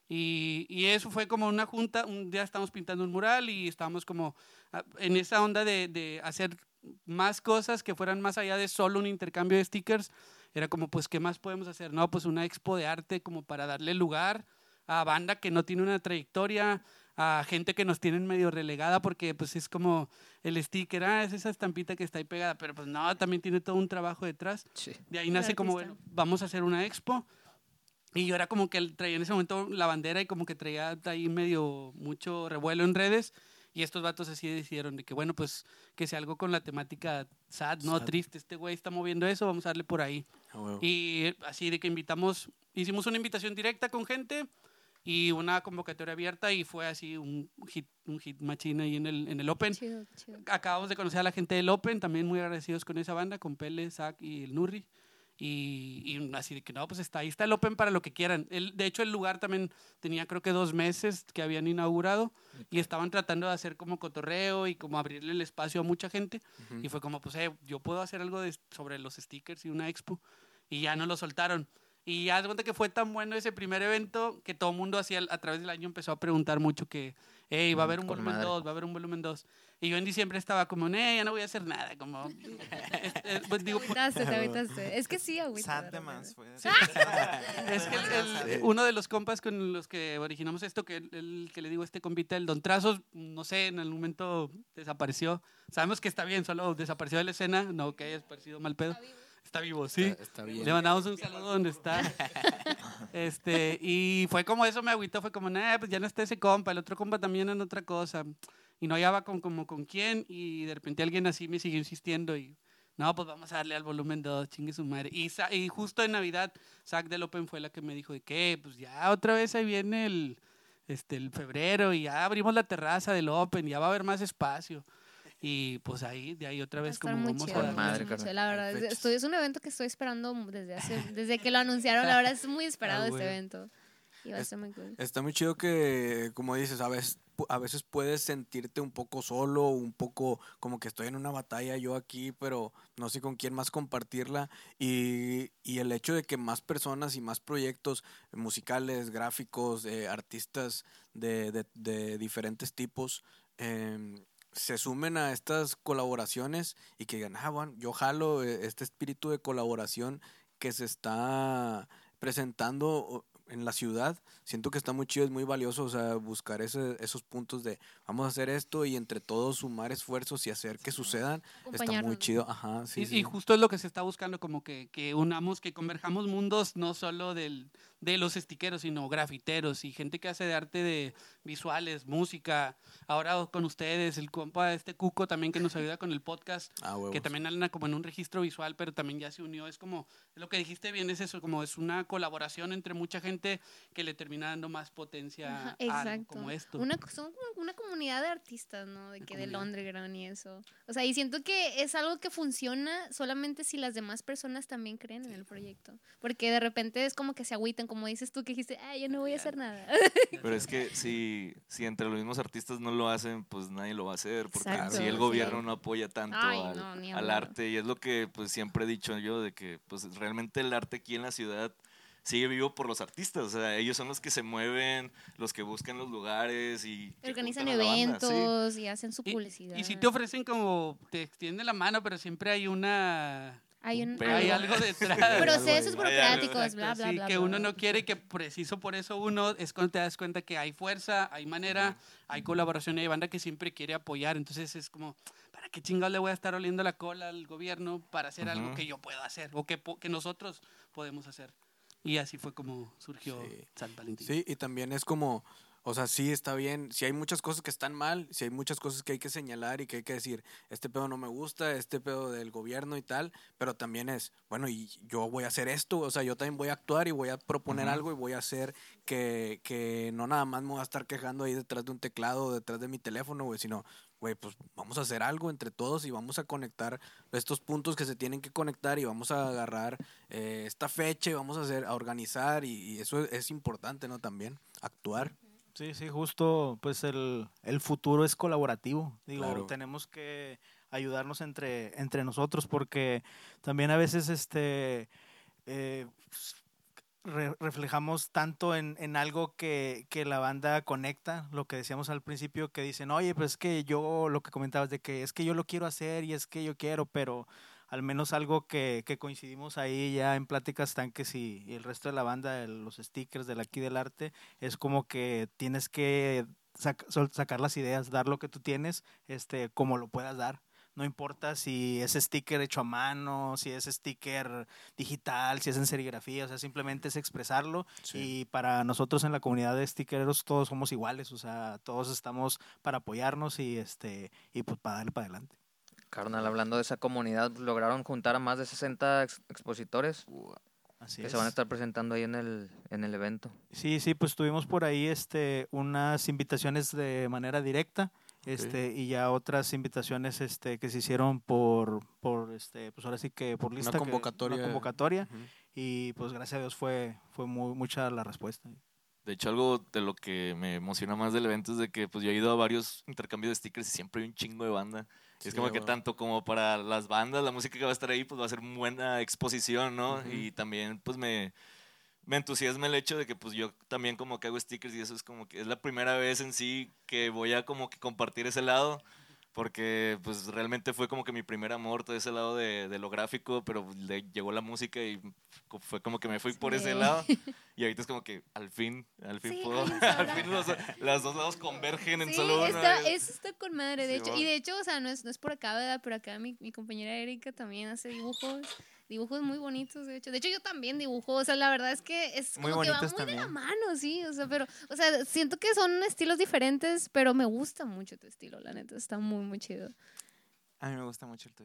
Y eso fue como una junta, un día estábamos pintando un mural y estábamos como en esa onda de hacer más cosas que fueran más allá de solo un intercambio de stickers. Era como, pues, ¿qué más podemos hacer? No, pues una expo de arte como para darle lugar a banda que no tiene una trayectoria, a gente que nos tienen medio relegada porque pues es como el sticker, es esa estampita que está ahí pegada, pero pues no, también tiene todo un trabajo detrás. Sí. De ahí nace como, artista. bueno, vamos a hacer una expo. Y yo era como que traía en ese momento la bandera y como que traía ahí medio mucho revuelo en redes. Y estos vatos así decidieron de que, bueno, pues que sea algo con la temática sad, no Sad. triste. Este güey está moviendo eso, vamos a darle por ahí. A huevo. Y así de que hicimos una invitación directa con gente y una convocatoria abierta y fue así un hit machine ahí en el Open. Chido, chido. Acabamos de conocer a la gente del Open, también muy agradecidos con esa banda, con Pele, Zach y el Nurri. Y así de que no, pues ahí está el Open para lo que quieran. De hecho, el lugar también tenía creo que 2 meses que habían inaugurado y estaban tratando de hacer como cotorreo y como abrirle el espacio a mucha gente. Y fue como, pues, yo puedo hacer algo sobre los stickers y una expo. Y ya no lo soltaron. Y ya de cuenta que fue tan bueno ese primer evento que todo el mundo a través del año empezó a preguntar mucho que, hey, va a haber un Con volumen madre. 2, va a haber un volumen 2. Y yo en diciembre estaba como, ya no voy a hacer nada. Como, pues digo, Te agüitaste. Es que sí, agüita. Sad de de repente. más fue. es que uno de los compas con los que originamos esto, que el que le digo este compita, el Don Trazos, no sé, en algún momento desapareció. Sabemos que está bien, solo desapareció de la escena, no que haya desaparecido mal pedo. Está vivo, sí. Está bien. Le mandamos un saludo donde está. Y fue como eso, me agüitó, fue como, pues ya no está ese compa, el otro compa también en otra cosa. Y no hallaba con quién, y de repente alguien así me siguió insistiendo y, no, pues vamos a darle al volumen 2, chingue su madre. Y justo en Navidad, Zach del Open fue la que me dijo de que, pues ya otra vez ahí viene el febrero y ya abrimos la terraza del Open, ya va a haber más espacio. Y pues de ahí otra Va a vez estar como muy vamos chido, Con a... madre, muy carnal. chido. La verdad, Fechas. es un evento que estoy esperando desde que lo anunciaron. La verdad es muy esperado este güey. evento. Y va a estar muy cool. Está muy chido que, como dices, a veces puedes sentirte un poco solo, un poco como que estoy en una batalla yo aquí, pero no sé con quién más compartirla. Y el hecho de que más personas y más proyectos musicales, gráficos, artistas de diferentes tipos se sumen a estas colaboraciones y que digan, bueno, yo jalo este espíritu de colaboración que se está presentando en la ciudad. Siento que está muy chido, es muy valioso, o sea, buscar esos puntos de vamos a hacer esto y entre todos sumar esfuerzos y hacer que sucedan. Está muy Acompañarnos. chido, ajá, sí, Y sí. justo es lo que se está buscando, como que unamos, que converjamos mundos, no solo de los estiqueros, sino grafiteros y gente que hace de arte de visuales, música. Ahora con ustedes, el compa Cuco también que nos ayuda con el podcast, Ah, huevos. que también anda como en un registro visual, pero también ya se unió. Es como, lo que dijiste bien, es eso, como es una colaboración entre mucha gente que le termina dando más potencia Ajá, a algo exacto. como esto. Son como una comunidad de artistas, ¿no? De que del comunidad. underground y eso. O sea, y siento que es algo que funciona solamente si las demás personas también creen en el proyecto. Porque de repente es como que se agüitan, como dices tú que dijiste, yo no voy a hacer nada. Pero es que si entre los mismos artistas no lo hacen, pues nadie lo va a hacer, porque Exacto, si el sí. gobierno no apoya tanto Ay, al, no, ni al hablar. arte, y es lo que pues siempre he dicho yo, de que pues realmente el arte aquí en la ciudad sigue vivo por los artistas, o sea, ellos son los que se mueven, los que buscan los lugares y que Organizan juntan a la banda, sí. eventos y hacen su Y- publicidad. Y si te ofrecen como, te extienden la mano, pero siempre hay una... Hay un Pero- Hay algo detrás. procesos Hay algo, burocráticos, Exacto, bla, bla, sí, bla. que bla, uno bla. no quiere y que preciso por eso uno es cuando te das cuenta que hay fuerza, hay manera, hay colaboración y hay banda que siempre quiere apoyar. Entonces es como, ¿para qué chingados le voy a estar oliendo la cola al gobierno para hacer algo Ujú. que yo puedo hacer o que nosotros podemos hacer? Y así fue como surgió Sí. San Valentín. Sí, y también es como, o sea, sí está bien, si hay muchas cosas que están mal, si hay muchas cosas que hay que señalar y que hay que decir, este pedo no me gusta, este pedo del gobierno y tal, pero también es, bueno, y yo voy a hacer esto, o sea, yo también voy a actuar y voy a proponer Ujú. algo y voy a hacer que no nada más me voy a estar quejando ahí detrás de un teclado o detrás de mi teléfono, güey, sino, güey, pues vamos a hacer algo entre todos y vamos a conectar estos puntos que se tienen que conectar y vamos a agarrar esta fecha y vamos a organizar y eso es importante, ¿no? También, actuar. Sí, sí, justo, pues el futuro es colaborativo. Digo, Claro. tenemos que ayudarnos entre nosotros porque también a veces reflejamos tanto en algo que la banda conecta, lo que decíamos al principio, que dicen, oye, pues es que yo, lo que comentabas de que es que yo lo quiero hacer y es que yo quiero, pero al menos algo que coincidimos ahí ya en pláticas están que si el resto de la banda, los stickers del aquí del arte, es como que tienes que sacar las ideas, dar lo que tú tienes, como lo puedas dar. No importa si es sticker hecho a mano, si es sticker digital, si es en serigrafía, o sea, simplemente es expresarlo. Sí. Y para nosotros en la comunidad de stickeros todos somos iguales, o sea, todos estamos para apoyarnos y pues para darle para adelante. Carnal, hablando de esa comunidad, lograron juntar a más de 60 expositores Así que es. se van a estar presentando ahí en el evento. Sí, sí, pues tuvimos por ahí unas invitaciones de manera directa, y ya otras invitaciones que se hicieron por pues ahora sí que por lista, convocatoria. una convocatoria, Ujú. y pues gracias a Dios fue mucha la respuesta. De hecho, algo de lo que me emociona más del evento es de que pues yo he ido a varios intercambios de stickers y siempre hay un chingo de banda. Sí, Es como que bueno. tanto como para las bandas, la música que va a estar ahí, pues va a ser buena exposición, ¿no? Ujú. Y también pues me entusiasma el hecho de que pues yo también como que hago stickers y eso es como que es la primera vez en sí que voy a como que compartir ese lado. Porque pues realmente fue como que mi primer amor, todo ese lado de lo gráfico, pero Sí. llegó la música y fue como que me fui por ese lado. Y ahorita es como que al fin Sí, puedo, ay, al ahora. fin los dos lados convergen en Sí, solo uno. eso está con madre, de hecho. Simón. Y de hecho, o sea, no es por acá, ¿verdad? Pero acá mi compañera Erika también hace dibujos muy bonitos, de hecho. De hecho, yo también dibujo, o sea, la verdad es que es Muy como que va bonitos muy de la también. mano, sí, o sea, pero, o sea, siento que son estilos diferentes, pero me gusta mucho tu estilo, la neta, está muy, muy chido. A mí me gusta mucho el tuyo.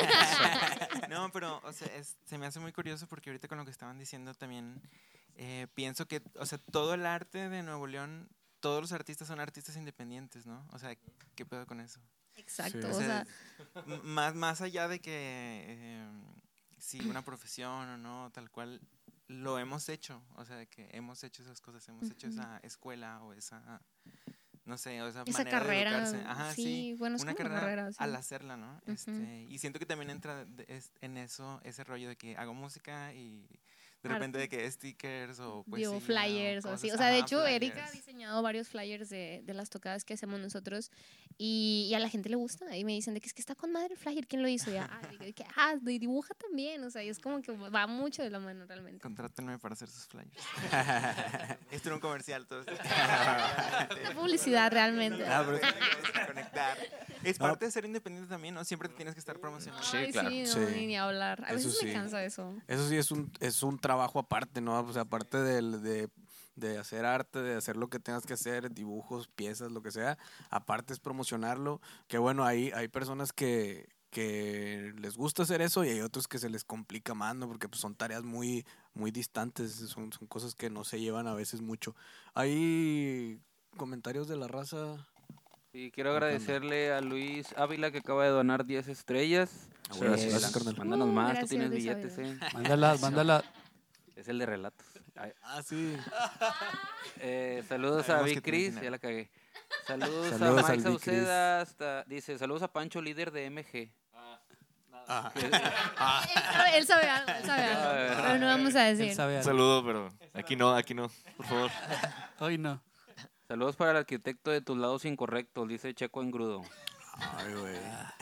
No, pero o sea, se me hace muy curioso porque ahorita con lo que estaban diciendo también pienso que, o sea, todo el arte de Nuevo León, todos los artistas son artistas independientes, ¿no? O sea, ¿qué pedo con eso? Exacto, Sí. o sea, Más allá de que si una profesión o no, tal cual, lo hemos hecho. O sea, de que hemos hecho esas cosas, hemos hecho esa escuela o esa, no sé, o esa esa manera carrera, de educarse. Ajá, sí, bueno, es una como una carrera carrera, sí. al hacerla, ¿no? Ujú. Y siento que también entra en eso, ese rollo de que hago música y de Arte. repente de que stickers o Digo, poesía flyers o cosas, así. O sea, de ajá, hecho, Erika ha flyers. diseñado varios flyers de las tocadas que hacemos nosotros y a la gente le gusta. Y me dicen de que es que está con madre el flyer, ¿quién lo hizo? Ya, dibuja también. O sea, y es como que va mucho de la mano realmente. Contrátenme para hacer sus flyers. Esto era un comercial, todo esto. Publicidad realmente. Conectar. Es parte de ser independiente también, ¿no? Siempre te tienes que estar promocionando. Ay, claro. sí, no, Sí. ni hablar. A Eso veces me sí. cansa eso. Eso sí es un trabajo aparte, ¿no? O sea, aparte de hacer arte, de hacer lo que tengas que hacer, dibujos, piezas, lo que sea, aparte es promocionarlo. Que bueno, hay personas que les gusta hacer eso y hay otros que se les complica más, ¿no? Porque pues, son tareas muy distantes, son cosas que no se llevan a veces mucho. ¿Hay comentarios de la raza? Y quiero agradecerle a Luis Ávila que acaba de donar 10 estrellas. Gracias, carnal. Mándanos más, Gracias, tú tienes Luis billetes, Ávila. Mándala. Es el de relatos. Ay, Sí. saludos a Sabemos Vic que tienes Cris, dinero. ya la cagué. Saludos a Saludos al Mike Vic Cris. Sauceda, dice, saludos a Pancho, líder de MG. Ajá. Él sabe algo, pero no vamos a Él decir. sabe Un algo. saludo, pero aquí no, por favor. Hoy no. Saludos para el arquitecto de tus lados incorrectos, dice Checo Engrudo. Ay, güey.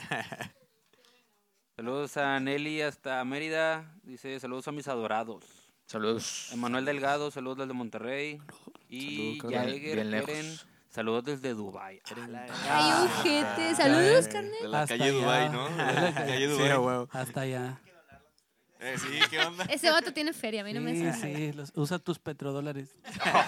Saludos a Nelly hasta Mérida, dice saludos a mis adorados. Saludos. Emanuel Delgado, saludos desde Monterrey. Y Saludos, carnal. Jaeger Bien lejos. Eren, saludos desde Dubai. Ay, ojete. Saludos, Ay. carnal. De la Hasta calle allá. Dubai, ¿no? De la calle Sí, Dubai. a huevo. Hasta allá. Sí, ¿qué onda? Ese vato tiene feria, a mí no me Sí, sale. sí, usa tus petrodólares.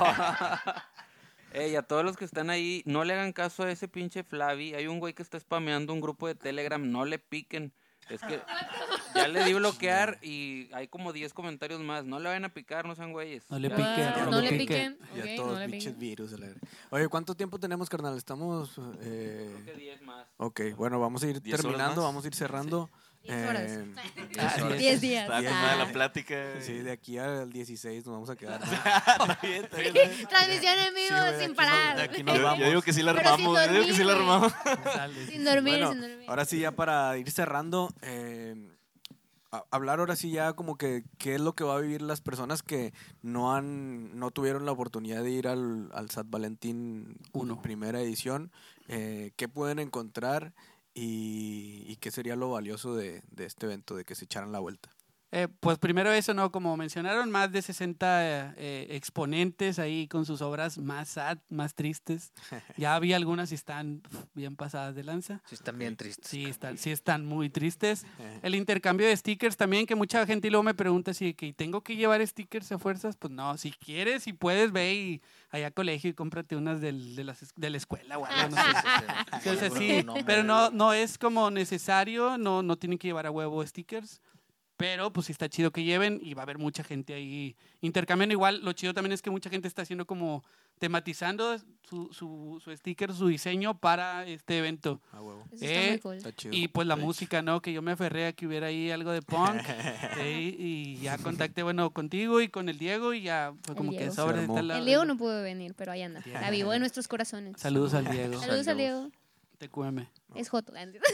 Ey, a todos los que están ahí, no le hagan caso a ese pinche Flavi. Hay un güey que está spameando un grupo de Telegram, no le piquen. Es que ya le di bloquear y hay como 10 comentarios más. No le vayan a picar, no sean güeyes. No le Ya. piquen, Wow, no no le le piquen. piquen. Ya Ok, todos no le pinches piquen. virus. A la verga. Oye, ¿cuánto tiempo tenemos, carnal? Estamos... Creo que 10 más. Ok, bueno, vamos a ir 10 horas terminando, más. vamos a ir cerrando. 10 horas. 10 10 días. Está con Ah. la plática. Sí, de aquí al 16 nos vamos a quedar. Transmisión en vivo Sí, güey, de sin aquí parar. de aquí Yo, nos vamos. yo digo que sí la Pero sin armamos. Yo digo que sí la dormir, armamos. Sale. Sin dormir, Bueno, sin dormir. ahora sí ya para ir cerrando, hablar ahora sí ya como que qué es lo que va a vivir las personas que no tuvieron la oportunidad de ir al San Valentín Uno. primera edición, qué pueden encontrar y qué sería lo valioso de este evento, de que se echaran la vuelta. Pues primero eso, ¿no? Como mencionaron, más de 60 exponentes ahí con sus obras más sad, más tristes. Ya había algunas y están bien pasadas de lanza. Sí, están bien tristes. Sí están muy tristes. El intercambio de stickers también, que mucha gente y luego me pregunta si que tengo que llevar stickers a fuerzas. Pues no, si quieres, si puedes, ve y allá a colegio y cómprate unas de la escuela o algo, no sé. Entonces, sí, pero no es como necesario, no tienen que llevar a huevo stickers. Pero pues sí está chido que lleven y va a haber mucha gente ahí intercambiando. Igual lo chido también es que mucha gente está haciendo como tematizando su sticker, su diseño para este evento. A huevo. Eso está muy cool. Está chido. Y pues la música, ¿no? Que yo me aferré a que hubiera ahí algo de punk. Y ya contacté, bueno, contigo y con el Diego y ya fue El como que Diego. sobre Se armó. está la... El Diego no pudo venir, pero ahí anda. Está vivo en nuestros corazones. Saludos al Diego. Saludos al Diego. TQM. Es Joto.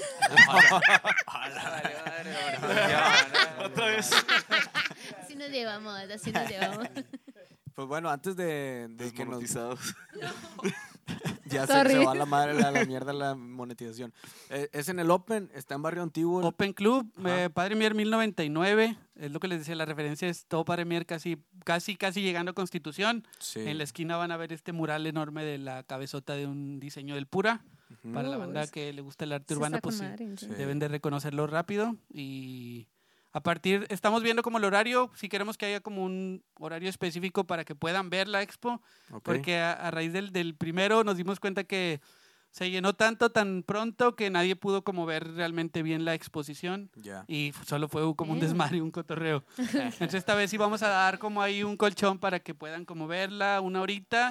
Otra vez. Así nos llevamos, así nos llevamos. Pues bueno, antes de que nos... Desmonetizados. Ya Sorry. se va la madre, la mierda la monetización. Es en el Open, está en Barrio Antiguo. Open Club, Ajá. Padre Mier 1099, es lo que les decía, la referencia es todo Padre Mier casi llegando a Constitución. Sí. En la esquina van a ver este mural enorme de la cabezota de un diseño del Pura. Ujú. Para la Oh, banda es- que le gusta el arte Sí urbano, está pues con sí, madre, sí. deben de reconocerlo rápido. Y estamos viendo como el horario, si queremos que haya como un horario específico para que puedan ver la expo, Ok. porque a raíz del primero nos dimos cuenta que se llenó tanto, tan pronto, que nadie pudo como ver realmente bien la exposición. Ya. Y solo fue como un Damn. desmadre, un cotorreo. Entonces esta vez sí vamos a dar como ahí un colchón para que puedan como verla una horita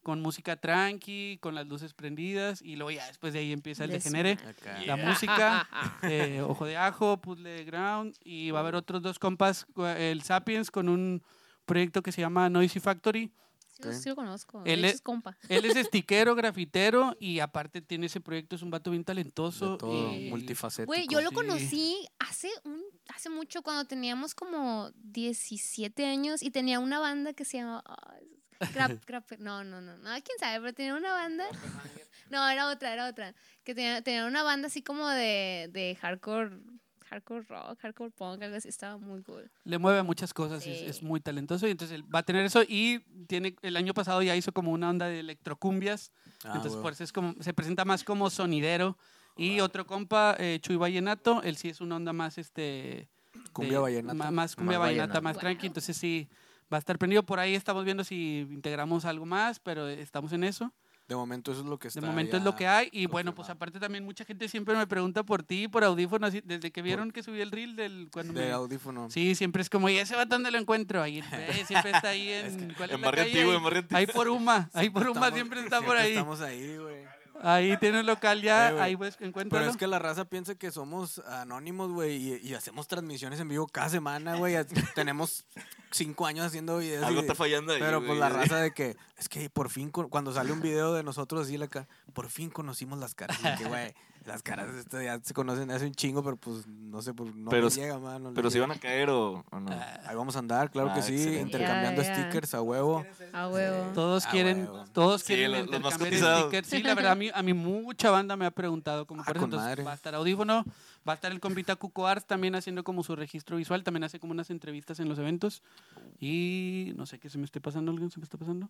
con música tranqui, con las luces prendidas, y luego ya después de ahí empieza el degenere, Acá. la música, Ojo de Ajo, Puzzle Ground, y va a haber otros 2 compas, el Sapiens con un proyecto que se llama Noisy Factory. Sí lo conozco. Él De hecho, es- es compa. Él es stickero, grafitero, y aparte tiene ese proyecto, es un vato bien talentoso. De todo, y- multifacético. Güey, yo lo Sí. conocí hace mucho, cuando teníamos como 17 años y tenía una banda que se llama... no, quién sabe, pero tenía una banda... No, era otra. Que tenía una banda así como de hardcore rock, hardcore punk, algo así. Estaba muy cool. Le mueve a muchas cosas, Sí. es muy talentoso, y entonces él va a tener eso, y el año pasado ya hizo como una onda de electrocumbias, entonces huevo. por eso se presenta más como sonidero. Y otro compa, Chuy Vallenato, él sí es una onda más Cumbia vallenata. más cumbia Más vallenata, vallenato. más Wow. tranqui, entonces sí va a estar prendido. Por ahí estamos viendo si integramos algo más, pero estamos en eso. De momento eso es lo que está. De momento es ya lo que hay. Y bueno, pues confirmado. aparte también mucha gente siempre me pregunta por ti, por audífonos, y desde que vieron que subí el reel cuando De me... audífono. Sí, siempre es como, ¿y ese vato dónde lo encuentro? Ahí, siempre está ahí en... ¿cuál es En la Barrio calle? Antiguo, Ahí- en Barrio Antiguo. Ahí por Uma, Estamos- siempre está por siempre ahí. Estamos ahí, güey. Ahí tiene un local ya, güey. ahí pues Pero encuéntralo. es que la raza piensa que somos anónimos, güey, y hacemos transmisiones en vivo cada semana, güey. Tenemos 5 años haciendo videos. Algo y- está fallando ahí, Pero güey. pues la raza de que, es que por fin, cuando sale un video de nosotros así, por fin conocimos las caras. Y que, güey, las caras ya se conocen hace un chingo, pero pues no sé, pues no Pero les si- llega, man. no les Pero si llega. van a caer o no. Ahí vamos a andar, claro que sí, excelente. intercambiando Ya. stickers a huevo. A huevo. Todos Ah, quieren, huevo. todos Sí, quieren los más intercambiar cotizados. stickers. Sí, la verdad, a mí mucha banda me ha preguntado como por eso. con Entonces, madre. va a estar audífono, va a estar el compita Cuco Arts también haciendo como su registro visual, también hace como unas entrevistas en los eventos. Y no sé qué se me esté pasando, ¿alguien se me está pasando?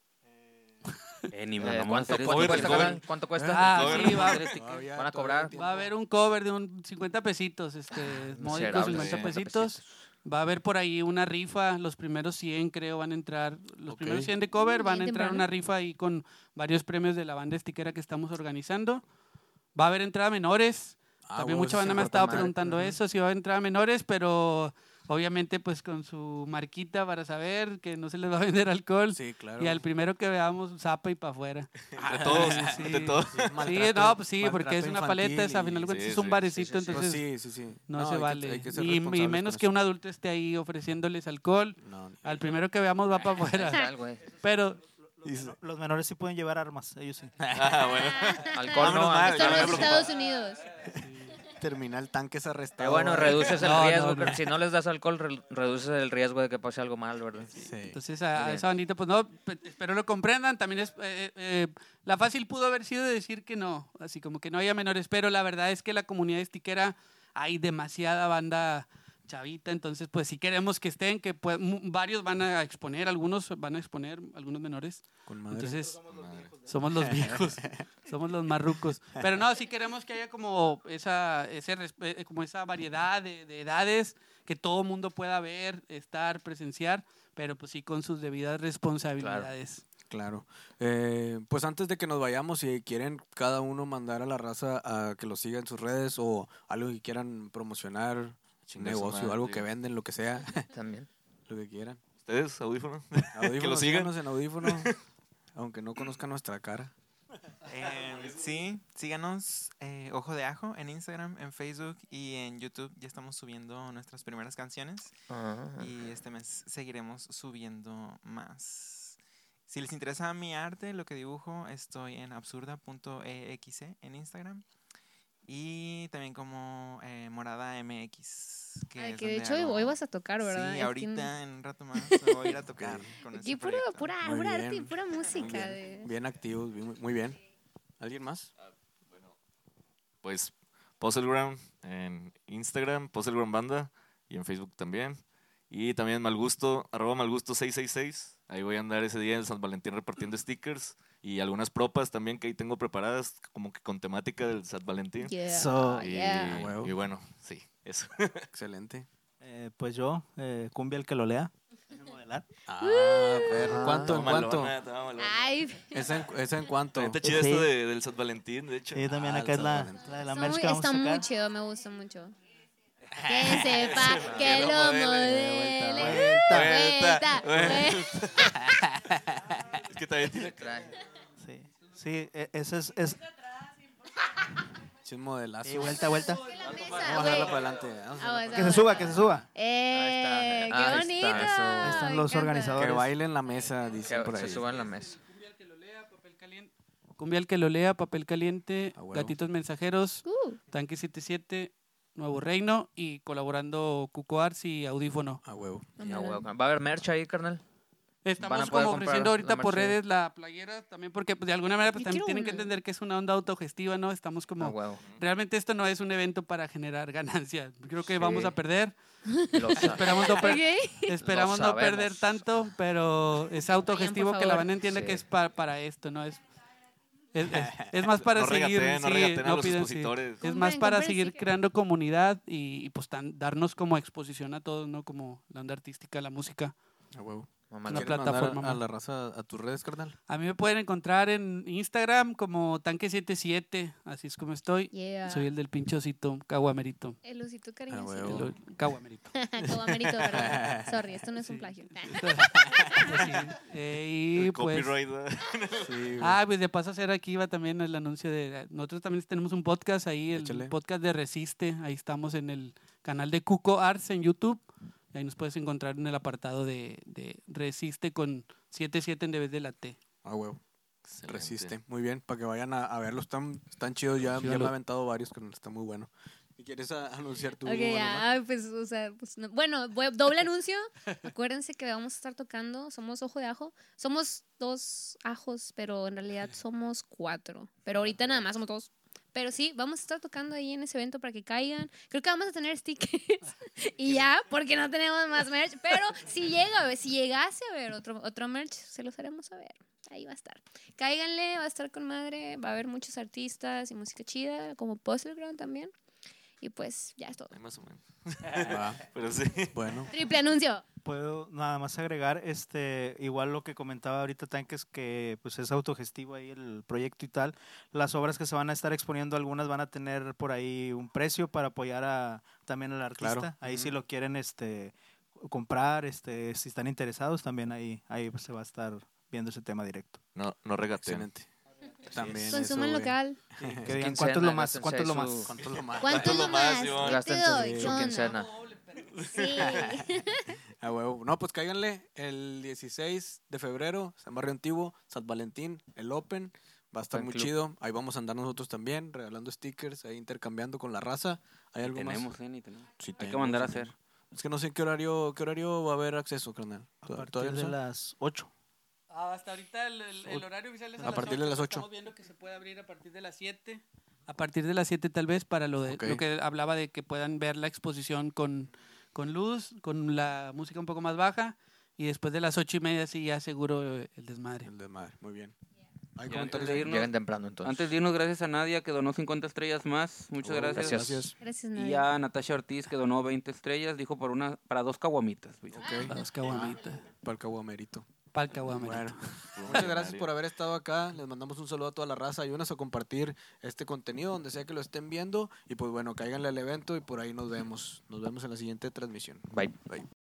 Ni me vamos a hacer ¿Cuánto cover, cuesta, cover. carnal? ¿Cuánto cuesta? Ah, cover. sí, va, Todavía- Van a todavía cobrar. tiene va a haber un cover de un 50 pesitos, módicos Miserable, 50 pesitos. Va a haber por ahí una rifa, los primeros 100 creo van a entrar, los Ok. primeros 100 de cover van a Bien entrar temprano. una rifa ahí con varios premios de la banda stickera que estamos organizando. Va a haber entrada a menores, también huevo, mucha eso banda sí me ha está estado madre. preguntando Ujú. eso, si va a entrar a menores, pero obviamente pues con su marquita para saber que no se les va a vender alcohol. Sí, claro. Y al primero que veamos, zapa y para afuera. De todos, Sí. de todos. Sí, Maltrato- no, pues sí, porque maltrato es una infantil paleta, esa, a y- final de cuentas sí, es un sí, barecito, Pues entonces sí, sí, sí. no se hay que- vale. hay que ser y responsables menos con que un adulto esté ahí ofreciéndoles alcohol. eso. No, Al primero que veamos va para afuera. Tal, güey. Pero Los menores sí pueden llevar armas, ellos sí. Ah, bueno. Alcohol no. Vámonos, madre, Esto ya no me es preocupaba. Estados Unidos. terminal tanques Pero arrestado. bueno, güey. reduces el No, riesgo. no, no. Si no les das alcohol, reduces el riesgo de que pase algo mal, ¿verdad? Sí. entonces Muy a bien. esa bandita, pues no, espero lo comprendan. También es la fácil pudo haber sido decir que no, así como que no haya menores, pero la verdad es que la comunidad stickera hay demasiada banda chavita, entonces pues si queremos que estén, que varios van a exponer, algunos van a exponer, algunos menores. Con madre. Entonces, somos los viejos, somos los marrucos. Pero no, sí queremos que haya como esa variedad de edades, que todo mundo pueda ver, estar, presenciar, pero pues sí con sus debidas responsabilidades. Claro. Pues antes de que nos vayamos, si quieren cada uno mandar a la raza a que lo siga en sus redes o algo que quieran promocionar, Chingue su negocio, madre, algo sí. que venden, lo que sea, También. lo que quieran. ¿Ustedes, audífonos? Audífonos, Que lo sigan. síganos en audífonos, aunque no conozcan nuestra cara. Sí, síganos Ojo de Ajo en Instagram, en Facebook y en YouTube. Ya estamos subiendo nuestras primeras canciones y este mes seguiremos subiendo más. Si les interesa mi arte, lo que dibujo, estoy en absurda.exe en Instagram y también como Morada MX. Ay, es que de donde hecho hago- hoy vas a tocar, ¿verdad? Sí, Es ahorita que- en un rato más voy a ir a tocar con Aquí ese pura, proyecto. pura, Muy pura arte y bien, pura música. Bien activos, muy bien. ¿Alguien más? Pues Puzzleground en Instagram, Puzzleground Banda y en Facebook también. Y también Malgusto, @malgusto666. Ahí voy a andar ese día en San Valentín repartiendo stickers y algunas propas también que ahí tengo preparadas como que con temática del San Valentín. Yeah. So, Y, yeah. Huevo. y bueno, sí, eso. Excelente. Pues yo, Cumbia el que lo lea. Déjame modelar. Perro. ¿Cuánto? ¿En cuánto? Ay, ¿Esa en cuánto? Está chida Sí. esto del San Valentín, de hecho. Sí, también Ah, acá el es la San Valentín. de la está merch muy, que vamos a está muy sacar. chido, me gusta mucho. Que sepa que lo lo modele. modele. Vuelta, Vuelta, vuelta. vuelta. que también tiene... Sí, sí, ese es Sí, un modelazo. sí, vuelta. La Vamos mesa, a dejarla güey. para adelante. Vamos a dejarla Que se suba, que se suba. ¡Qué Ahí bonito! está, eso. Ahí están Me los encanta. organizadores. Que baile en la mesa, dicen por Que se ahí. suba en la mesa. Cumbia el que lo lea, papel caliente. Cumbia el que lo lea, papel caliente, A huevo. Gatitos Mensajeros, Tanque 77, Nuevo Reino y colaborando Cuco Arts y Audífono. A huevo. Ya, huevo. ¿Va a haber merch ahí, carnal? Van a Estamos poder como comprar ofreciendo ahorita la por merch. redes la playera también porque pues, de alguna manera pues, Yo también quiero tienen que una. entender que es una onda autogestiva, ¿no? Estamos como... Ah, huevo. Realmente esto no es un evento para generar ganancias. Creo que vamos a perder. Lo sa- Esperamos no, Ok. esperamos Lo no perder sabemos. tanto, pero es autogestivo que la favor. banda entienda Sí. que es para esto, ¿no? Es más para No seguir... regateen, no sí, regateen a los piden, sí. expositores. Es más Compren, para compren seguir stickers. creando comunidad pues darnos como exposición a todos, ¿no? Como la onda artística, la música. A huevo. Mamá, Una ¿Quieres mandar plataforma a más. la raza a tus redes, carnal? A mí me pueden encontrar en Instagram como Tanque77, así es como estoy. Yeah. Soy el del pinchocito, caguamerito. El osito A cariñoso. huevo. Caguamerito. Caguamerito, ¿verdad? Sorry, esto no es un plagio. Así, y El pues... copyright, ¿verdad? Sí, güey. Pues de paso a hacer aquí va también el anuncio de... Nosotros también tenemos un podcast ahí, el Échale. podcast de Resiste. Ahí estamos en el canal de Cuco Arts en YouTube. Y ahí nos puedes encontrar en el apartado de Resiste con 77 en vez de la T. A huevo. Excelente. Resiste. Muy bien, para que vayan a verlos. Están chidos. Ya me he aventado varios, que está muy bueno. ¿Y quieres anunciar tu Ok, ya, pues, o sea, pues, no. Bueno, doble anuncio. Acuérdense que vamos a estar tocando. Somos Ojo de Ajo. Somos 2 ajos, pero en realidad somos 4. Pero ahorita nada más somos 2. Pero sí, vamos a estar tocando ahí en ese evento para que caigan. Creo que vamos a tener stickers y ya, porque no tenemos más merch. Pero si llegase a ver otro merch, se los haremos saber. Ahí va a estar. Cáiganle, va a estar con madre. Va a haber muchos artistas y música chida, como Puzzleground también. Y pues ya es todo. Más o menos. Va. Pero sí. Bueno. Triple anuncio. Puedo nada más agregar, igual lo que comentaba ahorita Tanques, que pues es autogestivo ahí el proyecto y tal. Las obras que se van a estar exponiendo, algunas van a tener por ahí un precio para apoyar también al artista. Claro. Ahí si lo quieren comprar, si están interesados, también ahí pues, se va a estar viendo ese tema directo. No regateen. Excelente. También Consuman eso, güey. local. Que digan, ¿cuánto es lo más? gástense ¿Cuánto es lo más? su- ¿Cuánto es lo más? ¿Cuánto es lo más? ¿Qué te Gástense doy? su ¿Qué onda? quincena. Sí. A huevo. No, pues cáiganle el 16 de febrero, San Barrio Antiguo, San Valentín, el Open. Va a estar Fan muy club. chido. Ahí vamos a andar nosotros también, regalando stickers, ahí intercambiando con la raza. ¿Hay algo Tenemos, más? ni tenemos. Sí, Hay que tenemos, mandar a sí. hacer. Es que no sé en qué horario va a haber acceso, carnal. A partir ¿Todavía no de sabe? las 8. Hasta ahorita el horario oficial es A partir de las 8. Estamos viendo que se puede abrir a partir de las 7. A partir de las 7 tal vez para lo Ok. que hablaba de que puedan ver la exposición con luz, con la música un poco más baja. Y después de las 8:30 sí ya seguro el desmadre. El de madre, muy bien. ¿Hay Ya comentarios? antes de irnos- Lleguen temprano entonces. Antes de irnos, gracias a Nadia que donó 50 estrellas más. Muchas Oh, gracias. gracias. Gracias, Y Nadia. a Natasha Ortiz que donó 20 estrellas. Dijo para 2 caguamitas. güey. Ok. Las caguamitas. Para el caguamerito. Pa'l caguamerito. Bueno, muchas gracias por haber estado acá. Les mandamos un saludo a toda la raza. Ayúdenos a compartir este contenido donde sea que lo estén viendo. Y pues bueno, cáiganle al evento y por ahí nos vemos. Nos vemos en la siguiente transmisión. Bye. Bye.